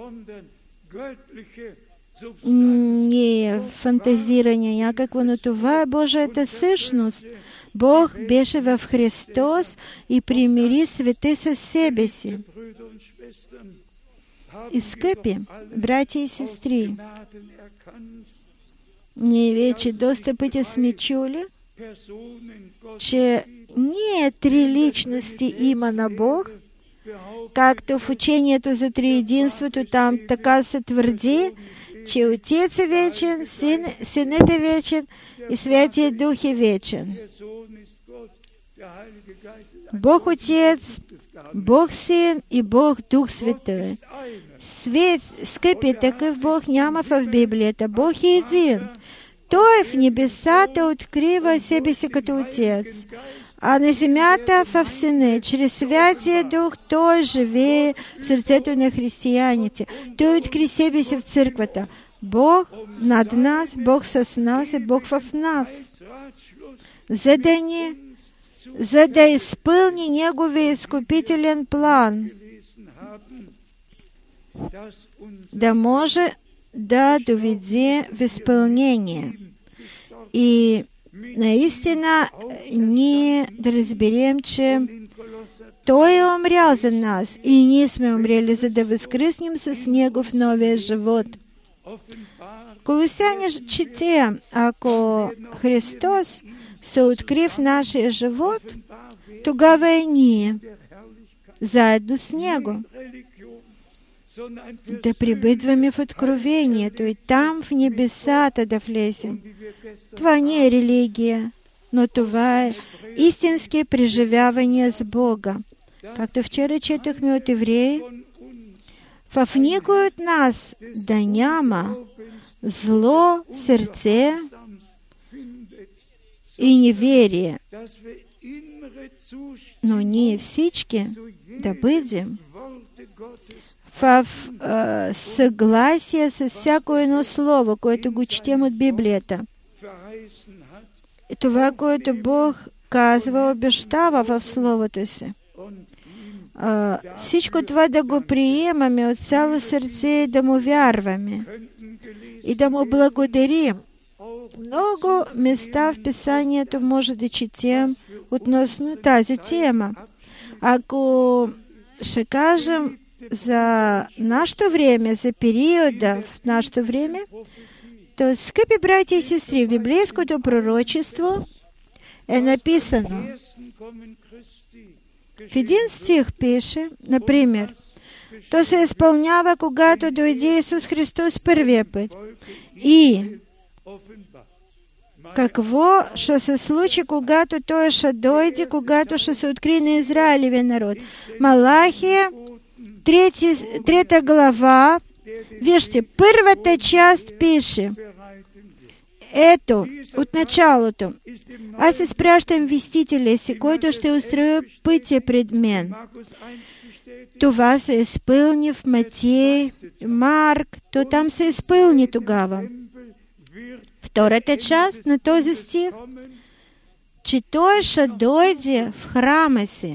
Не е фантазиране някакво, но това е Божията същност. Бог беше в Христос и примири света със себе си. И скъпи, братя и сестри, ние вече доста пъти сме чули, че ние три личности има на Бог, както в учението за триединството там така се твърди, че Отец е вечен, Синът е вечен и Святия Дух е вечен. Бог Отец, Бог Син и Бог Дух Святой. Скъпи, такъв Бог няма в Библията. Бог е един. Той в небесата открива себе си като Отец, а на земята в Сина. Чрез Святия Дух Той живее в сърцето на християните. Той откри себе си в църквата. Бог над нас, Бог с нас и Бог в нас, за да изпълни Неговия изкупителен план, да може да доведе в изпълнение. И наистина ние да разберем, че Той е умрял за нас и ние сме умрели, за да възкръснем с Него в новия живот. Колосяне чете, ако Христос се откри в нашия живот, тогава и ние, заедно с Него, да пребъдваме в откровението и там в небесата да влезем. Това не е религия, но това е истински преживяване с Бога. Както вчера четохме от Евреи, в никой от нас да няма зло сърце и неверие, но ние всички да бъдем в съгласие с всяко едно слово, което го четем от Библията. И това, което Бог казва, обещава в Словото си. Всичко това да го приемаме от цяло сърце и да му вярваме и да му благодарим. Много места в Писанието може да четем относно тази тема. Ако ще кажем за нашето време, за периода в нашето време, то, скъпи братя и сестри, в библейското пророчество е написано. В един стих пише, например, то се изпълнява, когато дойде Исус Христос първия път. И какво ще се случи, когато Той ще дойде, когато ще се открие на Израилевия народ? Малахия, 3 глава, вижте, първата част пише, ето, от началото, аз изпращам вестителя си, който ще устрои пътя пред мен. Това се изпълни в Матей, Марк, то там се изпълни тогава. Втората част на този стих, че Той ще дойде в храма си.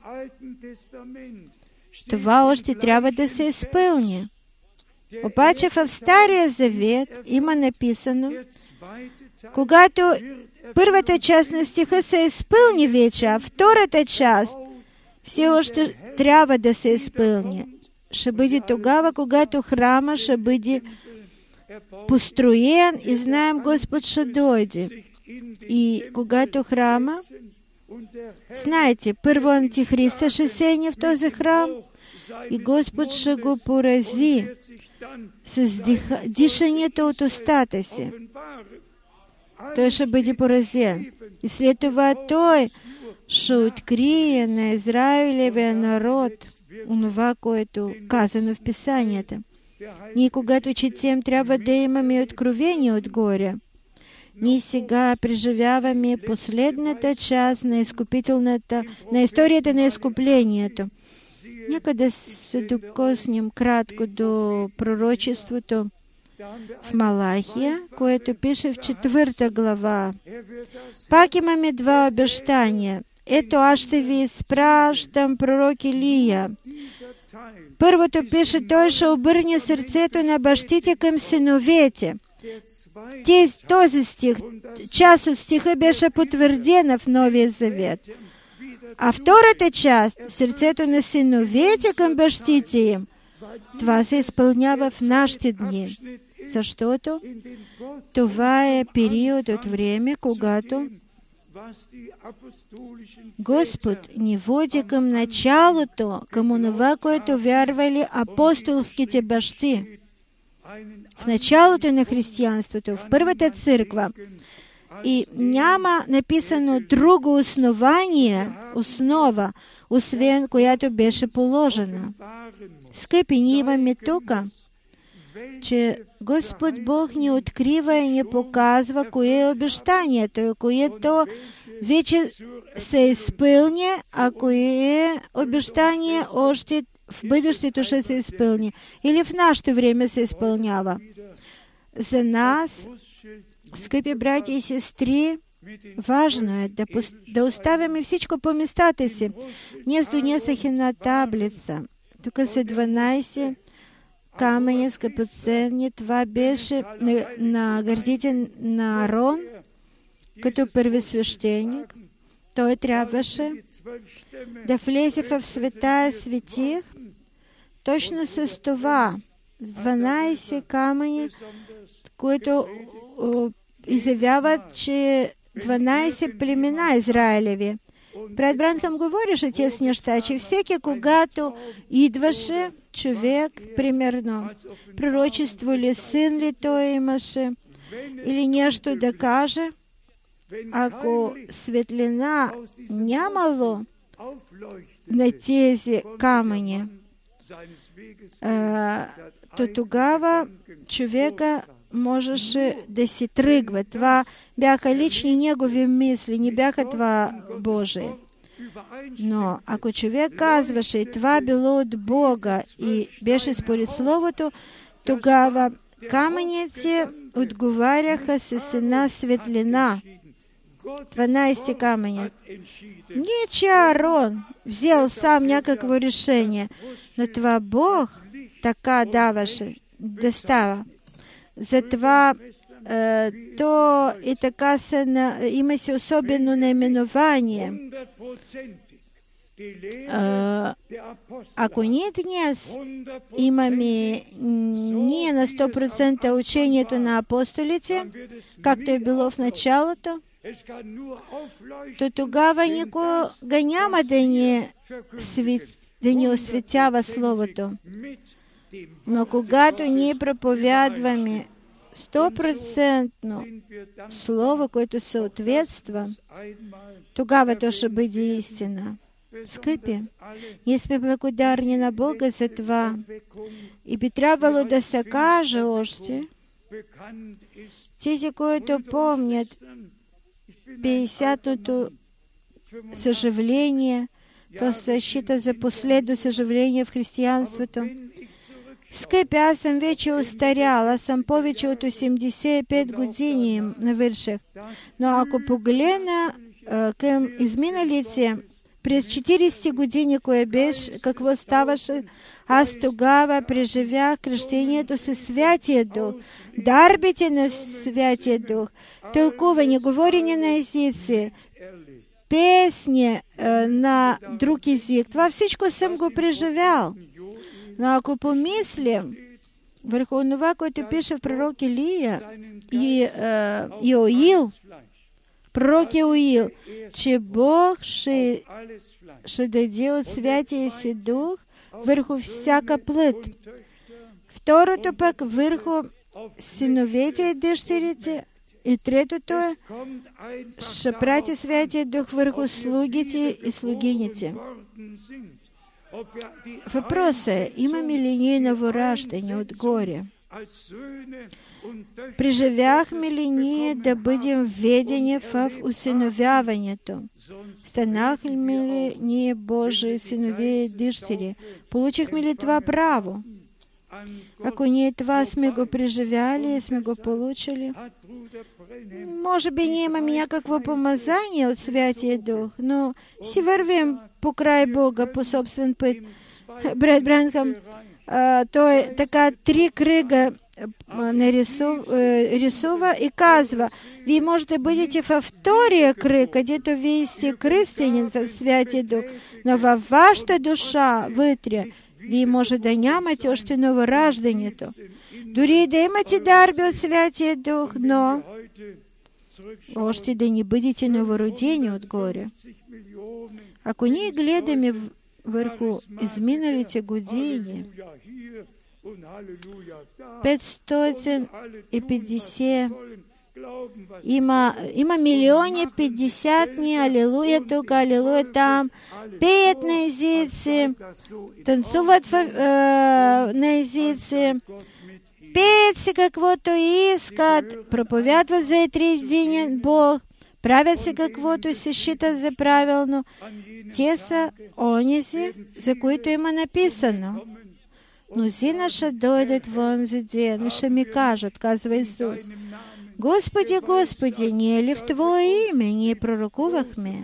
Това още трябва да се изпълни. Обаче в Стария Завет има написано, когато първата част на стиха се изпълни вече, а втората част все още трябва да се изпълни. Ще бъде тогава, когато храма ще бъде построен и знаем Господ ще дойде. И когато храма, знаете, първо Антихриста ще седне в този храм и Господ ще го порази с дишането от устата си. Той ще бъде поразен. И след това Той ще открие на Израилевия народ онова, което казано в Писанията. Ние, когато четем, трябва да имаме откровение отгоре. Ние сега преживяваме последната част на историята на изкуплението. Нека да се докоснем кратко до пророчеството в Малахия, което пише в 4 глава. Пак имаме два обещания. Ето, аз ще ви изпращам пророк Илия. Първото пише, той ще обърне сърцето на бащите към синовете. Този стих, част от стиха беше потвърдена в Новия Завет. А втората част, сърцето на синовете към бащите им, това се изпълнява в нашите дни. Защото това е период от време, когато Господ ни води към началото, към онова, което вярвали апостолските бащи. В началото на християнството, в първата църква, і няма написано друго основа, освен която беше положена. Скъпи, ние имаме тук, че Господ Бог ни открива и ни показва кое е обещанието, което вече се изпълни, а кое обещание още в бъдещето ще се изпълни или в нашето време се изпълнява. За нас, скъпи братя и сестри, важно е да оставяме всичко по местата си. Днес донесах една таблица. Тук са 12 камъни скъпоценни. Това беше на гърдите на Арон като първосвещеник. Той трябваше да влезе в Светая Светих точно с това, с 12 камъни, които изявяват, че 12 племена Израилеви. Брат Бранхам говореше тези неща, че всеки, когато идваше човек, примерно, пророчество ли, син ли той имаше, или нещо да каже, ако светлина нямало на тези камъни, то тогава човека можеше да си тръгва. Това бяха лични негови мисли, не бяха това Божие. Но ако човек казваше, и това било от Бога и беше според Словото, тогава камъните отговаряха с една светлина. 12 камъни. Не, че Арон взел сам някакво решение, но това Бог така даваше да става. Затова то и така има си особено наименование. Ако ние днес имаме ние на 100% учението на апостолите, както е било в началото, то тогава никога няма да ни осветява Словото. Но когато ние проповядваме 100% Слово, което съответства, тогава то ще бъде истина. Скъпи, ние сме благодарни на Бога за това. И би трябвало да се каже още, тези, които помнят 50-ното съжаление, то се счита за последно съжаление в християнството. Скъпи, аз съм вече устарял, аз съм повече от 85 години навърших. Но ако погледна към изминалите през 40 години, кое беше, какво ставаше, аз тогава преживях кръщението със Святия Дух, дарбите на Святия Дух, тълкуване, говорене на езици, песни на друг език. Това всичко съм го преживял. Но ако помислим върху това, което пише в пророк Илия и Йоил, пророк Йоил, че Бог ще даде от Святия си Дух върху всяка плът. Второто пък върху синовете и дъщерите. И третото е, ще прати Святия Дух върху слугите и слугините. Въпросът е, имаме ли ние новораждане отгоре? Преживяхме ли ние да бъдем введени в усиновяването? Станахме ли ние Божии синове и дъщери? Получихме ли това право? Ако ние това сме го преживяли и сме го получили, може би ние имаме някакво помазание от Святия Дух, но си вървим покрай Бога по собствен път. Брат Бранхам, той така 3 кръга рисува и казва, вие можете да бъдете във втория кръг, където вие сте кръстени в Святия Дух, но във вашата душа вътре вие може да нямате още новораждането. Дори да имате дарби от Святия Дух, но още да не бъдете новородени отгоре. Ако ние гледаме върху изминалите години, 550 Има 1 050 000 алилуя тук, алилуя там, пеят на езици, танцуват на езици, пеят си каквото искат, проповядват за триединен Бог, правят си каквото се считат за правилно. Те са онези, за които има написано. Мнозина ще дойдат в онзи ден и ще ми кажат, казва Исус: Господи, Господи, ние ли в Твое име ние пророкувахме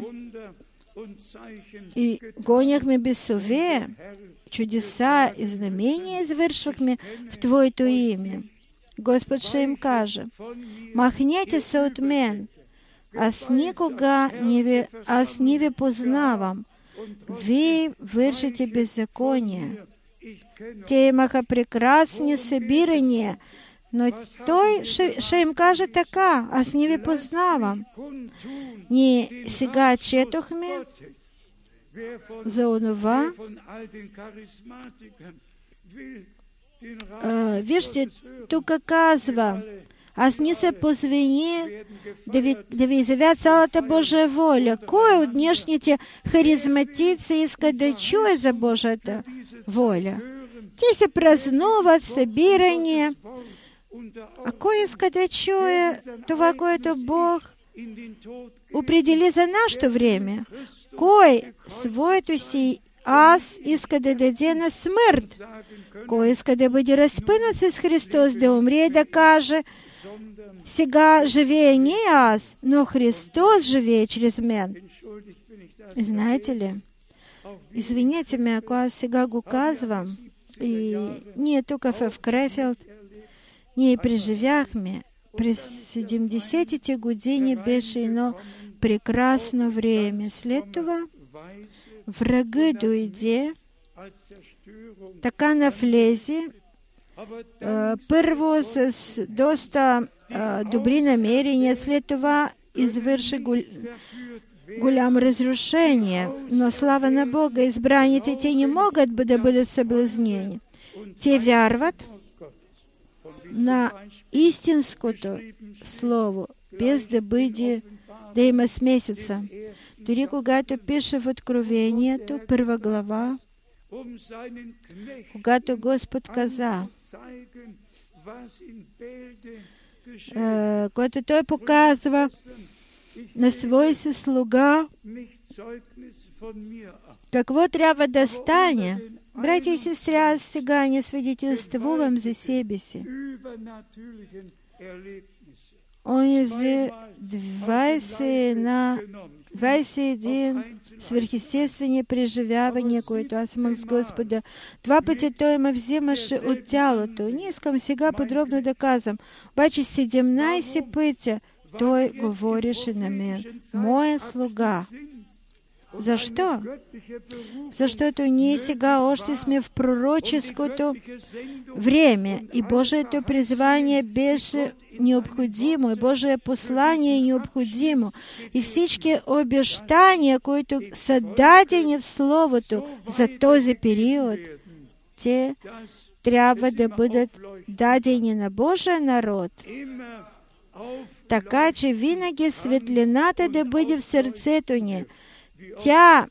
и гоняхме бесове, чудеса и знамения извършвахме в Твоето име? Господ ще им каже: махнете се от мен, аз не ви познавам, вие вършите беззаконие. Те имаха прекрасни събирания, но Той ще им каже така: аз не ви познавам. Ние сега четохме за онова. Вижте, тук казва: аз не се позвени да ви изявя цялата Божия воля. Кой от днешните харизматици иска да чуе за Божията воля? Те се празнуват събирания. А кой иска да чуе това, което Бог определи за нашето време? Кой своето си аз иска да даде на смърт? Кой иска да бъде разпънат с Христос, да умре и да каже: сега живее не аз, но Христос живее чрез мен? Знаете ли, извините ме, ако аз сега го казвам, и ние тук в Крефелд, ние преживяхме, през 70-те години беше едно прекрасно време. След това врага дойде, така навлезе, първо с доста добри намерения, след това извърши голямо разрушение. Но слава на Бога, избраните, те не могат да бъдат съблазнени. Те вярват на истинското Слово, без да има смесица. Дори когато пише в Откровението, 1 глава, когато Господ каза, когато Той показва на своя си слуга какво трябва да стане. Братя и сестри, аз сега не свидетелствувам за себе си. Онези 21 свърхъестествени преживявания, които аз имах с Господа. 2 пъти Той ме взимаше от тялото. Не искам сега подробно да казвам, обаче 17 пъти Той говореше на мен: моя слуга. Защо? Защото ние сега още сме в пророческото време и Божието призвание беше необходимо, и Божие послание е необходимо. И всички обещания, които са дадени в Словото за този период, те трябва да бъдат дадени на Божия народ. Така че винаги светлината да бъде в сърцето ни. Тя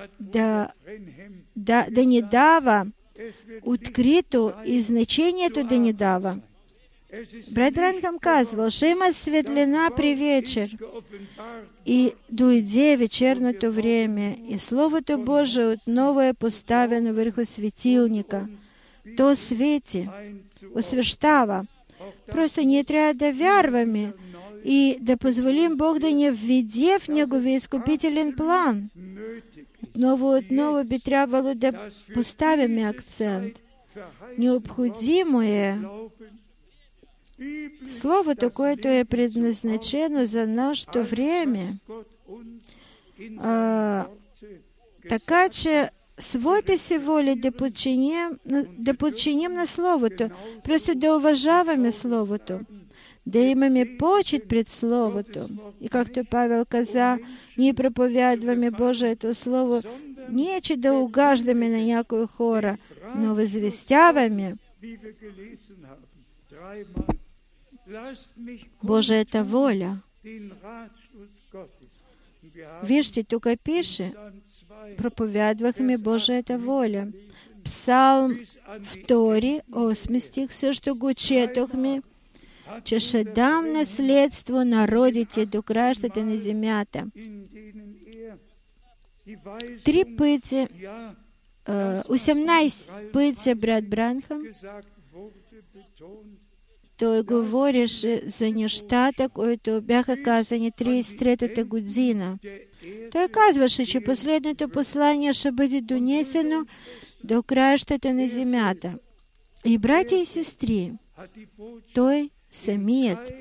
да ни дава открито и значението да ни дава. Брат Бранхам казвал: ще има светлина при вечер. И дойде вечерното време, и Словото Божие отново е поставено върху светилника. То свети, освещава. Просто ние трябва да вярваме и да позволим Бог да ни введе в Неговия изкупителен план. Отново би трябвало да поставяме акцент. Необходимо е Словото, което е предназначено за нашето време, така че своите си воли да подчиним на Словото, просто да уважаваме Словото, да имаме почит пред Словото. И както Павел каза, ние проповядваме Божието Слово не че да угаждаме на някои хора, но възвестяваме Божията воля. Вижте, тук пише, проповядвахме Божията воля. Псалм 2, 8 стих, също го четохме, че ще дам наследство народите до кращата на земята. 3 пъти, 18 пъти брат Бранхам, той говореше за нещата, които бяха казани 33-та година. Той казваше, че последното послание ще бъде донесено до краищата на земята. И, братя и сестри, той самият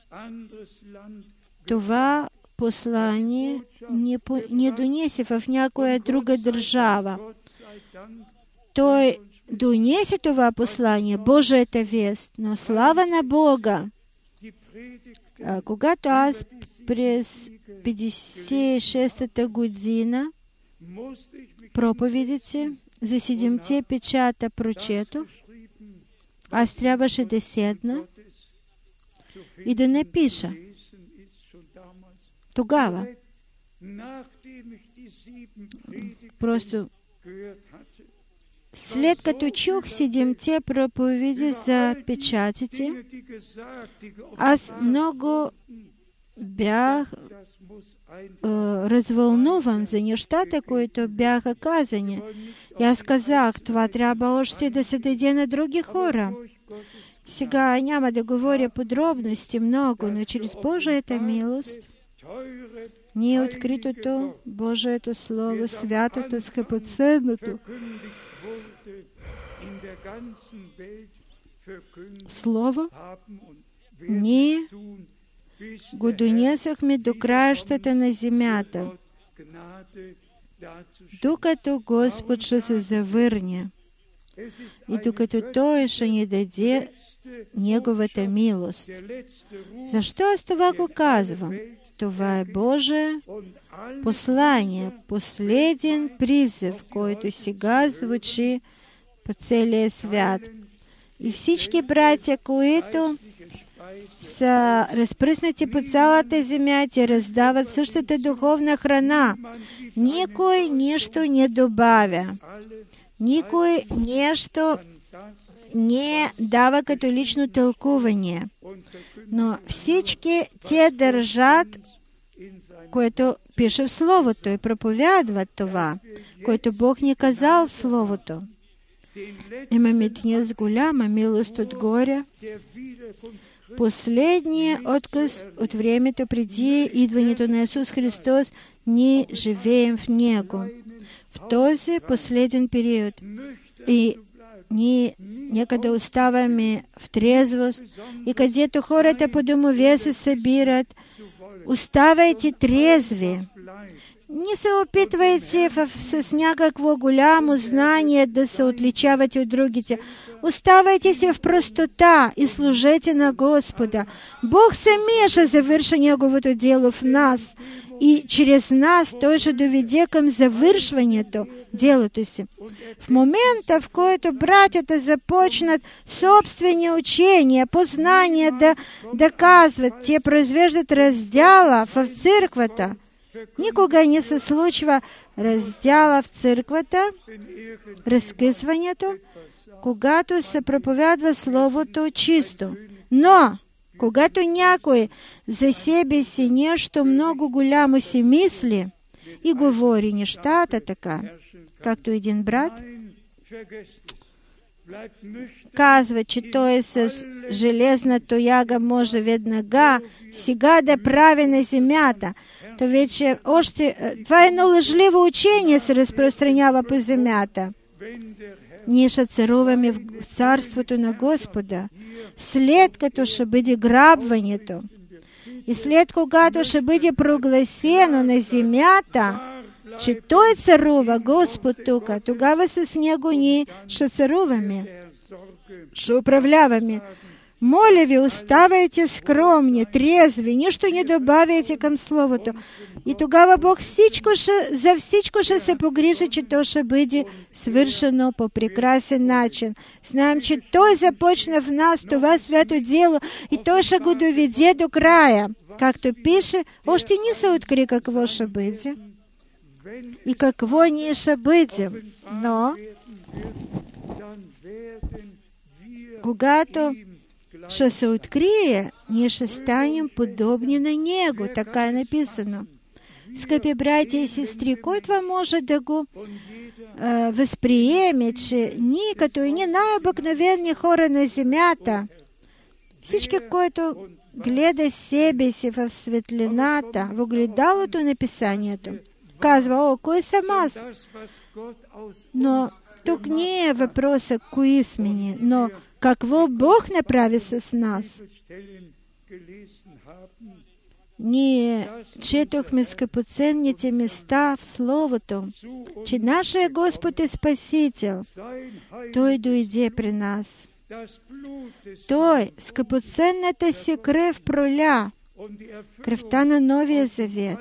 това послание не донесе в някоя друга държава. Той донесе това послание, Божията вест, но слава на Бога. Когато аз през 56-та година проповедите за 7-те печата прочетох, аз трябваше да седна и да напиша. Тогава просто след като чух 7-те проповеди за печатите, аз много бях развълнуван за нещата, които бяха казани. И аз казах, това трябва още да се даде на други хора. Сега няма да говоря подробности много, но чрез Божията милост ни е откритото Божието Слово, святото, скъпоценното Слово, ние го донесохме до краищата на земята, докато Господ ще се завърне и докато Той ще ни даде Неговата милост. Защо аз това го казвам? Това е Божие послание, последен призив, който сега звучи по целия свят. И всички братя, които са разпръснати по цялата земя, те раздават същата духовна храна. Никой нищо не добавя. Никой нещо не дава като лично тълкуване. Но всички те държат, което пише в Словото и проповядват това, което Бог ни казал в Словото. Имаме днес голяма милост отгоре. Последният отказ от времето преди идването на Исус Христос, ние живеем в Него. В този последен период. И ние нека да оставаме в трезвост и където хората по домове се събират, оставайте трезви. Не се опитвайте с някакво голямо знание да се отличавате от другите. Оставайте се в простота и служете на Господа. Бог самия ще завърши Неговото дело в нас и чрез нас Той ще доведе към завършването делото си. В момента, в който братята започнат собствени учения, познания да доказват, те произвеждат раздяла в църквата. Никога не се случва раздяла в църквата, разкъсването, когато се проповядва Словото чисто. Но, когато някой за себе си нещо много голямо си мисли и говори нещата така, както един брат казва, че той с железна тояга може веднага сега да прави на земята, то вече още това едно лъжливо учение се разпространява по земята. Ние ще царуваме в царството на Господа, след като ще бъде грабването и след когато ще бъде прогласено на земята, че Той царува, Господ тук, тогава с Него ние ще царуваме, ще управляваме. Моля ви, оставайте скромни, трезви, нищо не добавяйте към Словото. И тогава Бог за всичко ще се погрижи, че то ще бъде свършено по прекрасен начин. Знаем, че Той започна в нас това свято дело и Той ще го доведе до края. както пише, още не се откри какво ще бъде и какво ние ще бъдем. Но, когато ще се открие, ние ще станем подобни на Него. Така е написано. Скъпи братя и сестри, кой това може да го възприеме, че ние, като и ние най-обикновени хора на земята, всички, който гледа себе си в светлината, в огледалото на Писанието, казва, кой съм аз? Но тук не е въпроса, кои сме ние, но какво Бог направи с нас. Ние четохме скъпоценните места в Словото, че нашия Господ е Спасител. Той дойде при нас. Той скъпоценната си кръв проля, кръвта на Новия Завет.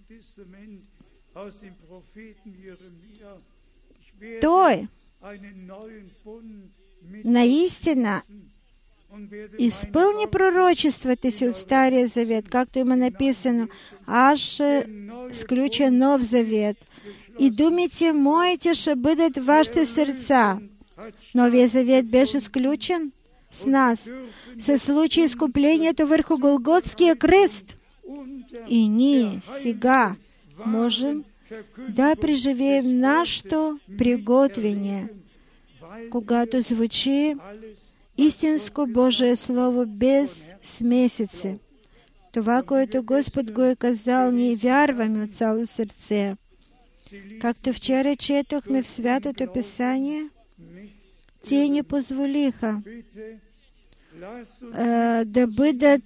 Той наистина изпълни пророчествата си от Стария Завет, както има написано, аз ще сключа нов завет и думите моите ще бъдат в вашите сърца. Новия завет беше сключен с нас, със случай изкуплението върху Голготския кръст. И ние сега можем да преживеем нашето приготвение, когато звучи истинско Божие Слово без смесици. Това, което Господ го е казал, ние вярваме от цяло сърце. Както вчера четохме в Святото Писание, те не позволиха да бъдат,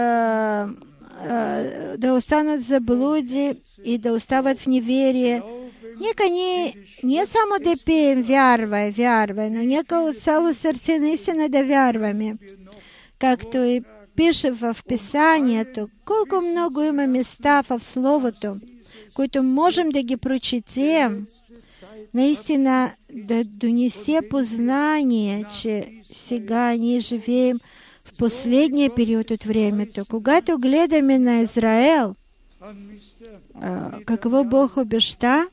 да останат заблуди и да остават в неверие. Нека не само да пеем вярвай, но нека от цяло сърце наистина да вярваме. Както и пише в Писанието, колко много има места в Словото, които можем да ги прочетем, наистина да донесе познание, че сега ние живеем в последния период от времето. Когато гледаме на Израел, какво Бог обеща,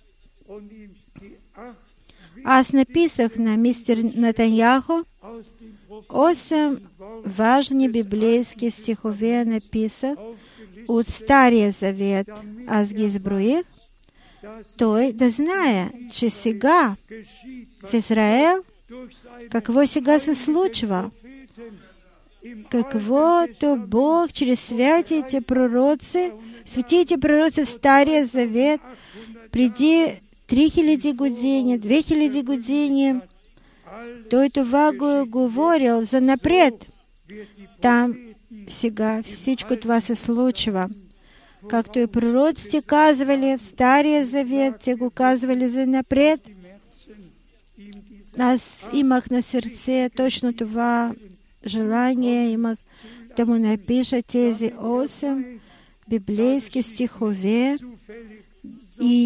аз написах на мистер Натаньяху 8 важни библейски стихове, написах от Стария Завет. Аз ги изброих. Той да знае, че сега в Израел, какво сега се случва, каквото Бог чрез светите пророци в Стария Завет преди 3000 години, 2000 години, Той това го е говорил за напред. Там сега всичко това се случва. Както и пророците казвали в Стария Завет, те го казвали за напред. Аз имах на сърце точно това желание, имах да му напиша тези 8 библейски стихове и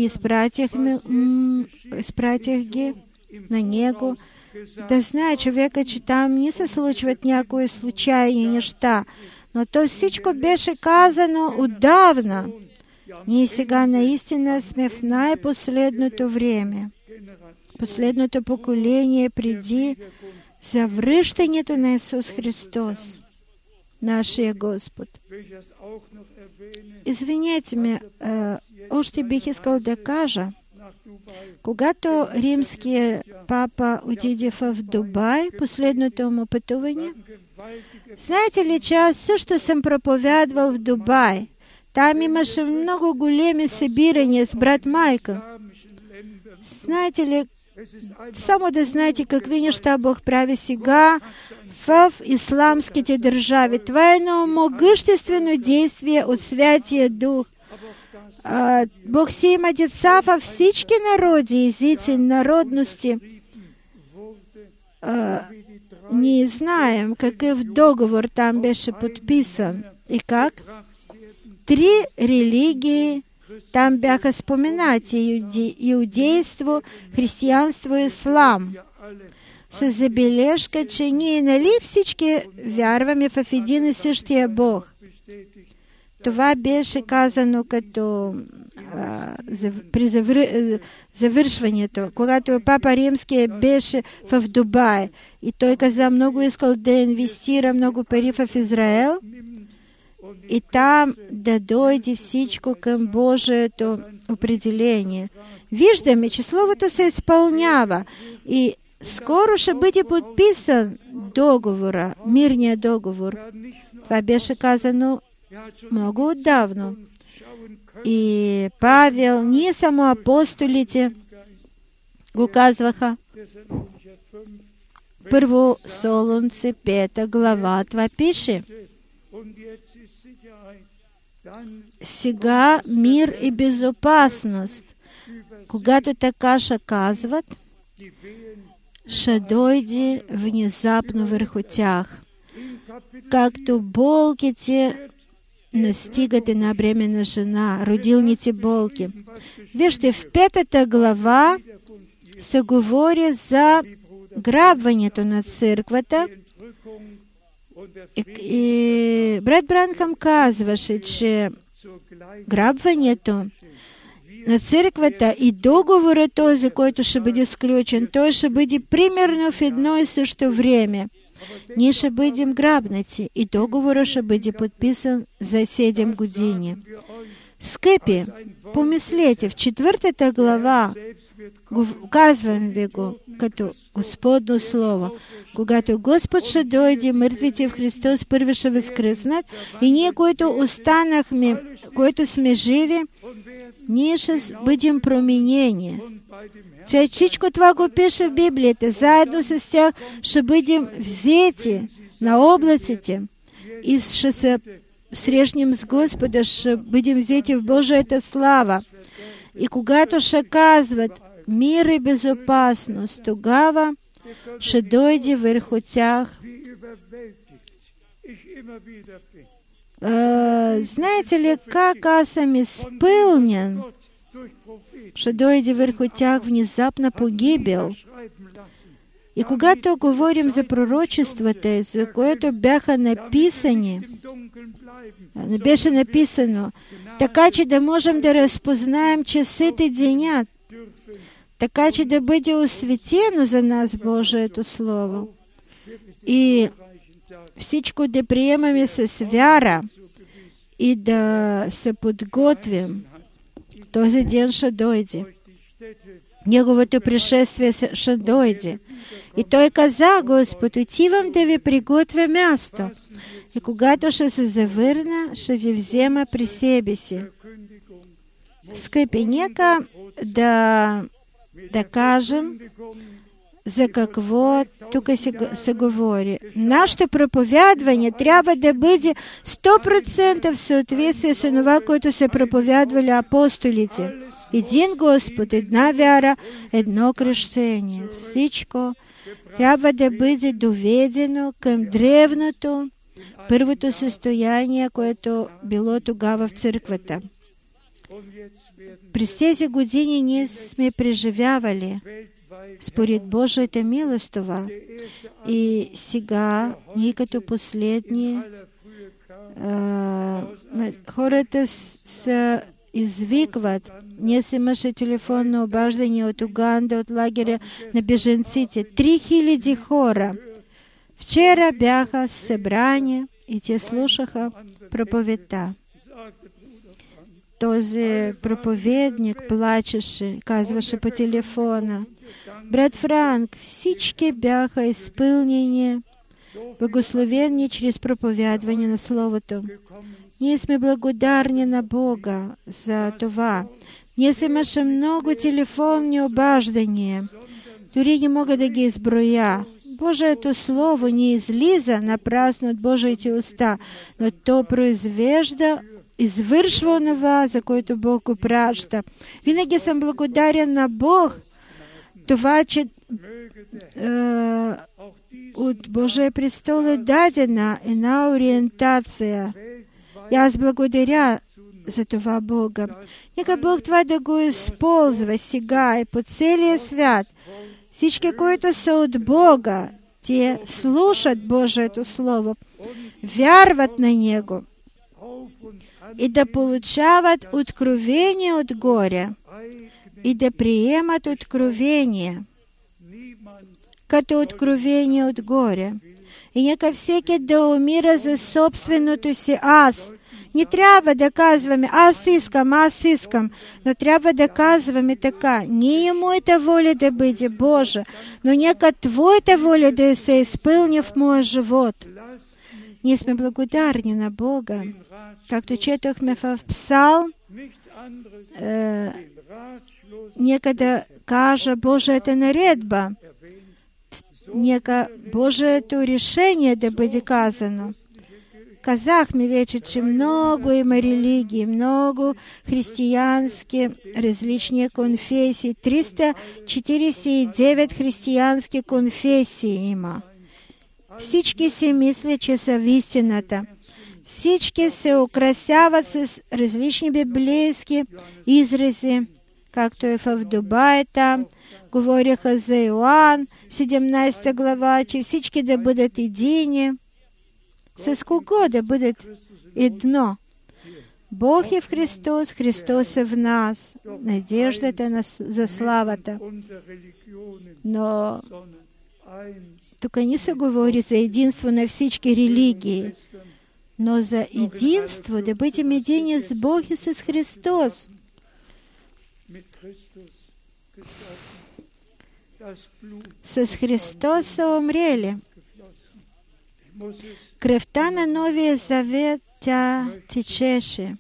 изпратих ги на него, да знае човека, че там не се случват някои случайни неща, но то всичко беше казано отдавна. Ние сега наистина сме в най-последното време, последното поколение преди завръщането на Исус Христос, нашия Господ. Извинете ме, още бих искал да кажа, когато римският папа отиде в Дубай, последното му пътуване, знаете ли, че аз също съм проповядвал в Дубай. Там имаше много големи събирания с брат Майкъл. Знаете ли, само да знаете какви неща Бог прави сега в исламските държави. Това е едно могъществено действие от Святия Дух. Бог си има деца във всички народи, езици, народности. Ние знаем какъв договор там беше подписан и как 3 религии там бяха споменати: иудейство, християнство и ислам. С забележка, че ние, нали, всички вярваме в един и същия Бог. това беше казано като при завършването, когато Папа Римски беше в Дубай и той каза, много искал да инвестира много пари в Израел и там да дойде всичко към Божието определение. Виждаме, че Словото се изпълнява и скоро ще бъде подписан договора, мирния договор. Това беше казано много отдавно. И Павел, не само апостолите го казваха. Първо Солунце, 5 глава, това пише. Сега мир и безопасност. Когато така ще казват, ще дойде внезапно върху тях. Както болките настигат една бременна жена, родилните болки. Вижте, в 5 глава се говори за грабването на църквата. И брат Бранхам казваше, че грабването на църквата и договора този, който ще бъде сключен, той ще бъде примерно в едно и също време. Ние ще бъдем грабнати и договора ще бъде подписан за 7 години. Скъпи, помислете, в 4 глава казвам ви го като Господно Слово. Когато Господ ще дойде, мъртвите в Христос първи ще възкръснат и ние, които останахме, които сме живи, ние ще бъдем променени. Всичко това го пише в Библията. Заедно с тях ще бъдем взети на облаците и ще се срещнем с Господа, ще бъдем взети в Божията слава. И когато ще казват мир и безопасност, тогава ще дойде върху тях. Знаете ли как аз съм изпълнен? Ще дойде върху тях внезапна погибел. И когато говорим за пророчествата, за което бяха написани, беше написано, така че да можем да разпознаем часът и денят, така че да бъде осветено за нас Божието Слово. И всичко да приемаме с вяра и да се подготвим. Този ден ще дойде. Неговото пришествие ще дойде. И той каза, Господ, отивам да ви приготвя място. И когато ще се завърна, ще ви взема при себе си. Скъпи, нека да кажем за какво тук се говори. Нашето проповядване трябва да бъде 100% в съответствие с това, което се проповядвали апостолите. Един Господ, една вяра, едно кръщение. Всичко трябва да бъде доведено към древното, първото състояние, което било тогава в църквата. През тези години ние сме преживявали според Божията милост това. И сега, ние като последни, хората се извикват. Днес имаше телефонно обаждане от Уганда, от лагеря на беженците. 3000 хора. Вчера бяха събрани и те слушаха проповедта. Този проповедник плачеше, казваше по телефона. Брат Франк, всички бяха изпълнени, благословени чрез проповядване на Словото. Ние сме благодарни на Бога за това. Днес имаше много телефонни обаждания. Дори не мога да ги изброя. Божието Слово не излиза напрасно от Божиите уста, но то извършва онова, за което Бог го праща. Винаги съм благодарен на Бог, това, че от Божия престол е дадена една ориентация. И аз благодаря за това Бога. Нека Бог това да го използва сега и по целия свят. Всички, които са от Бога, те слушат Божието Слово, вярват на Него и да получават откровение от горя, и да приемат откровение, като откровение от горя. И нека всеки да умира за собственото си аз. Не трябва да казваме аз искам, но трябва да казваме така: не е моята воля да бъде Божа, но нека Твоята воля да се изпълни в моя живот. Ние сме благодарни на Бога. Както четохме в Псалм, нека да кажа Божията наредба. Нека Божието решение да бъде казано. Казахме вече, че много има религии, много християнски различни конфесии. 349 християнски конфесии има. Всички си мислят, че са в истината. Всички се украсяват с различни библейски изрази, както е в Дубай там. Говориха за Йоан, 17 глава, че всички да бъдат едини. С кого да бъдат едно? Бог е в Христос, Христос е в нас. Надеждата за славата. Но тук не се говори за единство на всички религии, но за единство, да бъдем едини с Бог и с Христос. С Христос са умрели. Кръвта на Новия Завет тя течеше.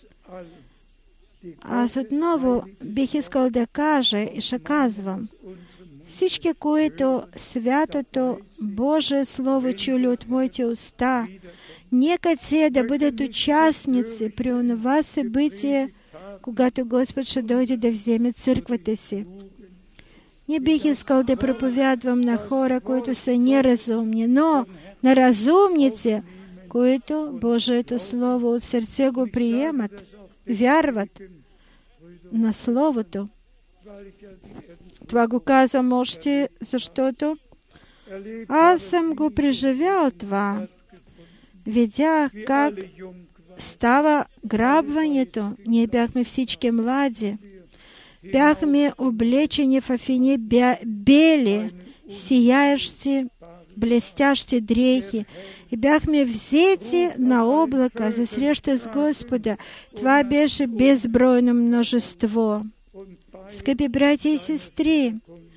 Аз отново бих искал да кажа и ще казвам: всички, които святото Божие Слово чули от моите уста, нека те да бъдат участници при онова събитие, когато Господ ще дойде да вземе църквата си. Не бих искал да проповядвам на хора, които са неразумни, но на разумните, които Божието Слово от сърце го приемат, вярват на Словото. Това го казвам още, защото аз съм го преживял това. Видях как става грабването. Ние бяхме всички млади. Бяхме облечени в едни бели, сияещи, блестящи дрехи и бяхме взети на облака за среща с Господа. Това беше безбройно множество. Скъпи братя и сестри,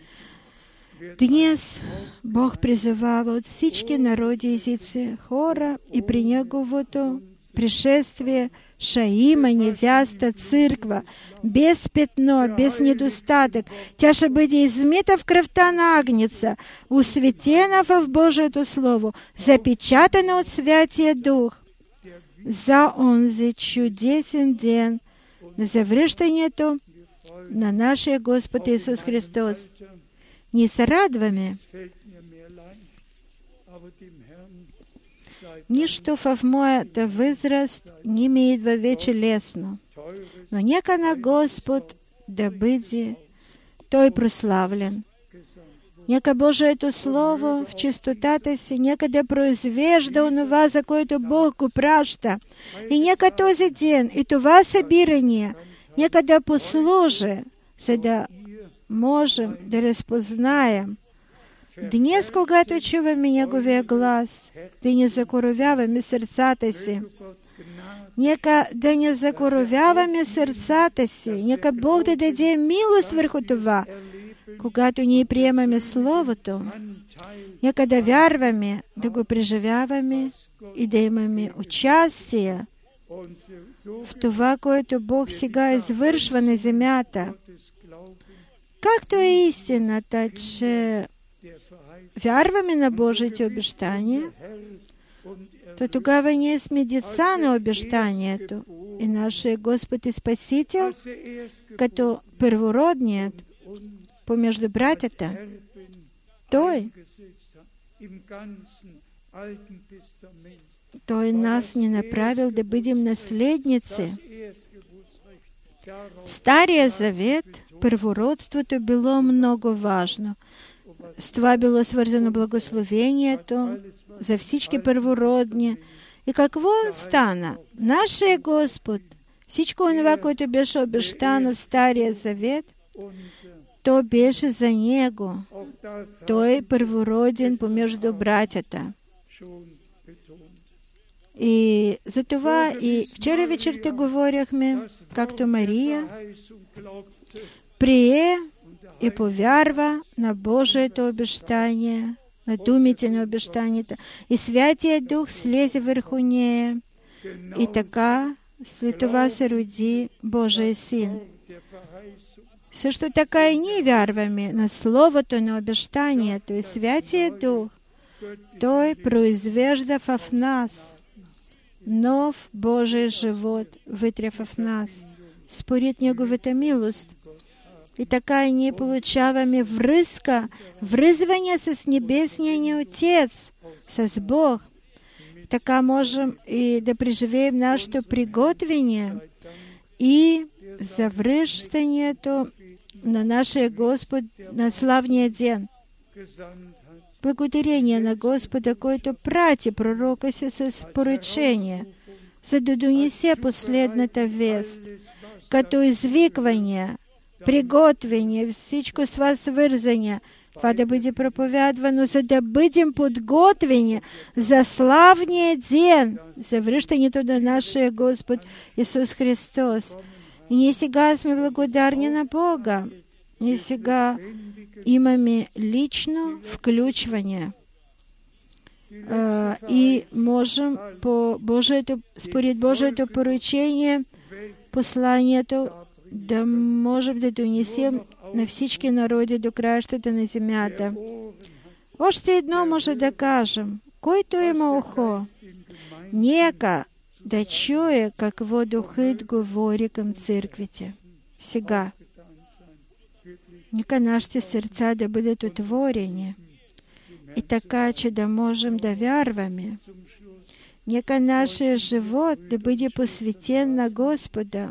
днес Бог призовава от всички народи и езици хора и при Неговото пришествие ще има невяста църква, без петно, без недостатък. Тя ще бъде измита в кръвта на Агнеца, осветена в Божието Слово, запечатана от Святия Дух за онзи чудесен ден на завръщането на нашия Господ Исус Христос. Ние се радваме. Нищо в моята възраст не ми идва вече лесно. Но нека на Господ да бъде Той прославлен. Нека Божието Слово в чистотата си, нека да произвежда онова, за което Бог го праща. И нека този ден и това събиране, нека да послужи, за да можем да разпознаем днес, когато чуваме Неговия глас, да не закоровяваме сърцата си. Нека да не закоровяваме сърцата си. Нека Бог да даде милост върху това, когато ние приемаме Словото. Нека да вярваме, да го преживяваме и да имаме участие в това, което Бог сега извършва на земята. Както е истината, че вярваме на Божите обещания, то тогава ние сме деца на обещанието. И нашия Господ и Спасител, като първородният помежду братята, Той нас ни направил да бъдем наследници. В Стария Завет първородството било много важно. С това било свързано благословението за всички първородни И какво стана? Нашия Господ, всичко онова, което беше обещано в Стария Завет, то беше за Него. Той е първороден помежду братята. И за това и вчера вечерта говорихме, както Мария прие и повярва на Божието обещание, на думите на обещанията. И Святия Дух слезе върху нея. И така след това се роди Божий Син. Също така и ние вярваме на Словото на обещанието и Святия Дух. Той произвежда в нас нов Божий живот вътре в нас, според Неговата милост. И така и ние получаваме връзване с Небесния ни Отец, с Бог. Така можем и да преживеем нашето приготвение и завръщането на нашия Господ на славния ден. Благодарение на Господа, който прати пророка си с поръчение, за да донесе последната вест, като извикване, приготвение, всичко с това свързане, това да бъде проповядвано, за да бъдем подготвени за славния ден, за връщането на нашия Господ Исус Христос. И ние сега сме благодарни на Бога. Ние сега имаме лично включване и можем според Божието поръчение, посланието да можем да донесем на всички народи до краищата на земята. Още едно може да кажем. Който има ухо, нека да чуе какво Духът говори към църквите. Сега. Нека нашите сърца да бъдат отворени и така, че да можем да вярваме. Нека нашия живот да бъде посветен на Господа.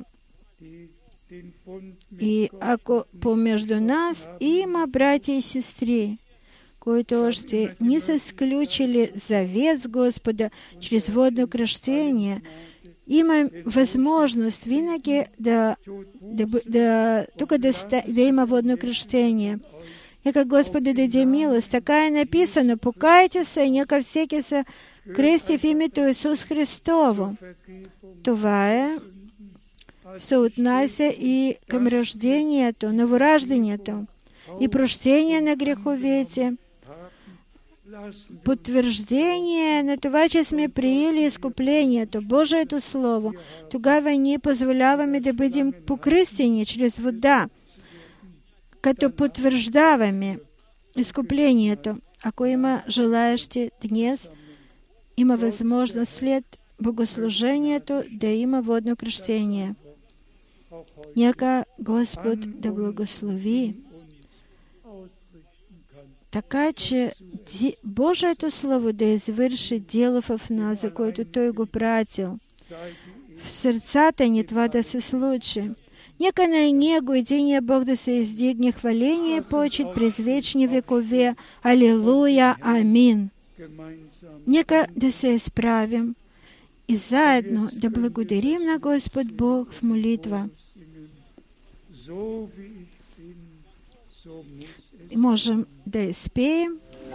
И ако помежду нас има братя и сестри, които още не са сключили завет с Господа чрез водно кръщение, има възможност винаги да има водно кръщение. Нека Господа даде милост. Така е написано. Покайте се, нека всеки се кръсти в името Исус Христово. Това се отнася и към рождението, новораждането и прощение на греховете. Потвърждение на това, че сме приели изкуплението, Божието Слово. Тогава ние позволяваме да бъдем покръстени чрез вода, като потвърждаваме изкуплението. Ако има желаящи днес, има възможност след богослужението да има водно кръщение. Нека Господ да благослови, така че Божието Слово да извърши дело в нас, за което Той го пратил. В сърцата ни това да се случи. Нека на Него единия Бог да се издигне хваление и почет през вечни векове. Алилуя! Амин! Нека да се изправим и заедно да благодарим на Господ Бог в молитва. Можем да изпеем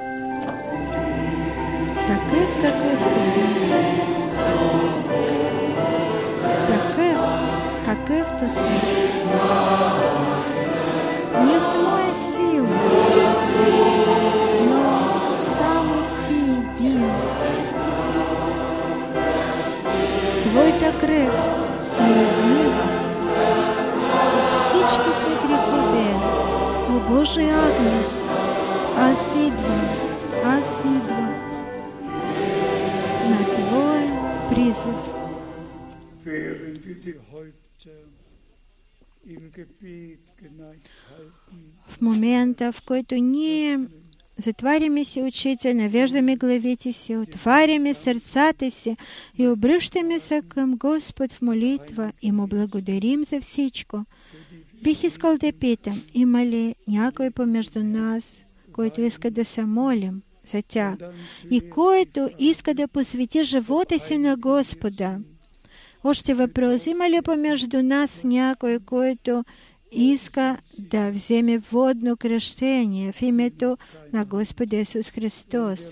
такъв, какъвто съм. Такъв, какъвто съм. Не с моя сила, но само Ти един. Твоята кръв ме измива от всичките грехове. О Божий Агнец, аз идвам на Твой призыв. В момента, в който ние затваряме си очите, навеждаме главите си, отваряме сърцата си и обръщаме се към Господ в молитва и Му благодарим за всичко, бих искал да питам, има ли някой помежду нас, който иска да се молим за тях. И който иска да посвети живота си на Господа. Още въпрос. Има ли помежду нас някой, който иска да вземе водно кръщение в името на Господа Исус Христос?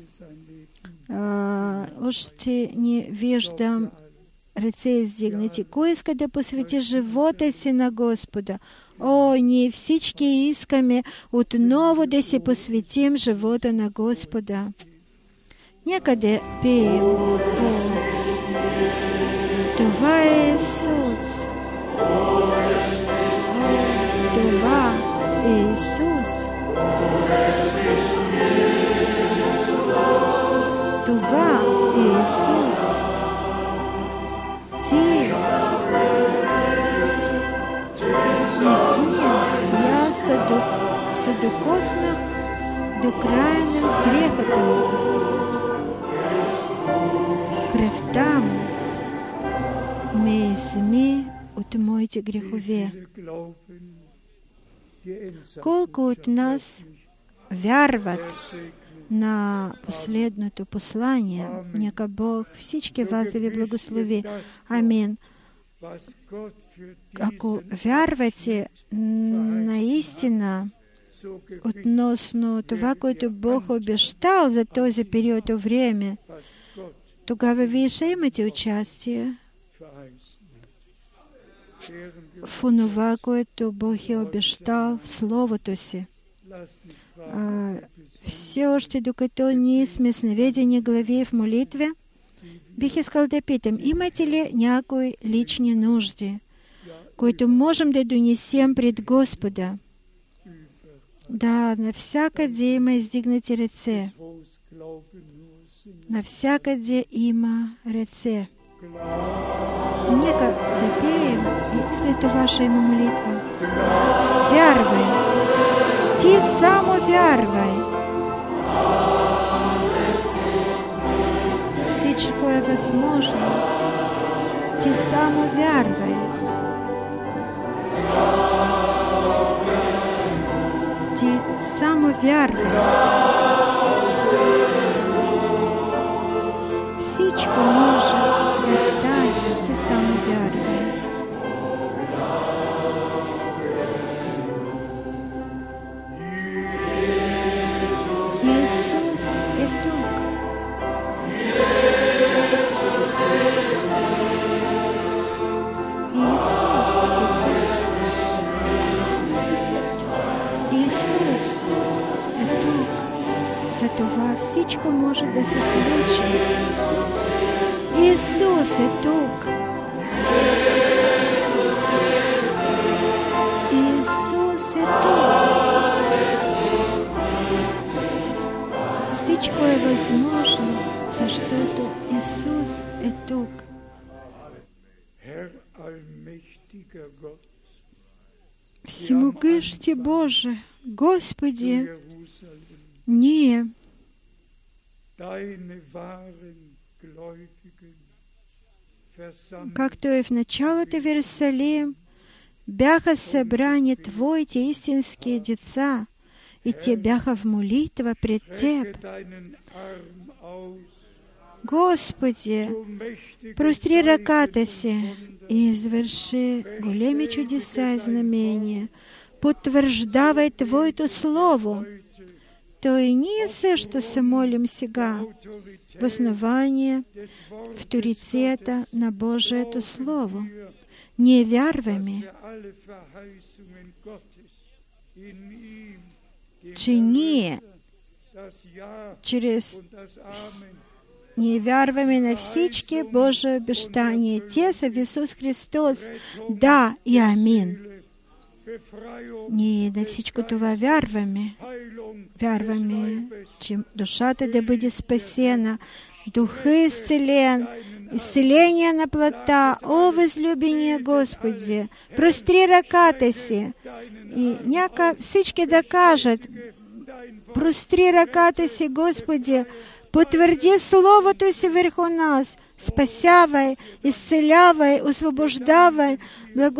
Още не виждам ръце издигнати. Кой иска да посвети живота си на Господа? О, ние всички искаме отново да си посветим живота на Господа. Нека да пеем. Това е Исус. Това е Исус. Това е Исус. Ти аз се докоснах до края на грехата му. Кръвта му ме изми от моите грехове. Колко от нас вярват на последното послание? Нека Бог всички вас да ви благослови. Амин. Ако вярвате наистина относно това, което Бог обещал за този период от време, тогава вие ще имате участие в онова, което Бог е обещал в Словото си. Все още, докато ние сме с наведени глави в молитве, бих искал да питам, имате ли някои лични нужди, които можем да донесем пред Господа? Да, навсякъде има издигнати ръце. Навсякъде има ръце. Нека да пеем и след това ще има молитва. Вярвай. Ти само вярвай. Всичко е възможно. Ти само вярвай. Ти само вярвай. Всичко може да стане. Ти само вярвай. Исус е тук. Исус е тук. Затова всичко може да се случи. Исус е тук. Исус е тук. Всичко е възможно, защото Исус е тук. Всемогъщи Боже, Господи, ние, както и в началото в Иерусалим, бяха събрани Твоите истински деца, и те бяха в молитва пред Теб. Господи, простри ръката си и извърши големи чудеса и знамения. Потвърждавай Твоето Слово. То и ние също се молим сега в основание авторитета на Божието Слово. Ние вярваме, че ние вярваме на всички Божии обещания. Те са в Исус Христос. Да и амин. Ние на всичко това вярваме. Вярваме, че душата да бъде спасена, духа изцелен, изцеление на плота. О, възлюбения Господи, простри ръката си. И нека всички да кажат, простри ръката си, Господи, потвърди Словото си върху нас. Спасявай, изцелявай, освобождавай,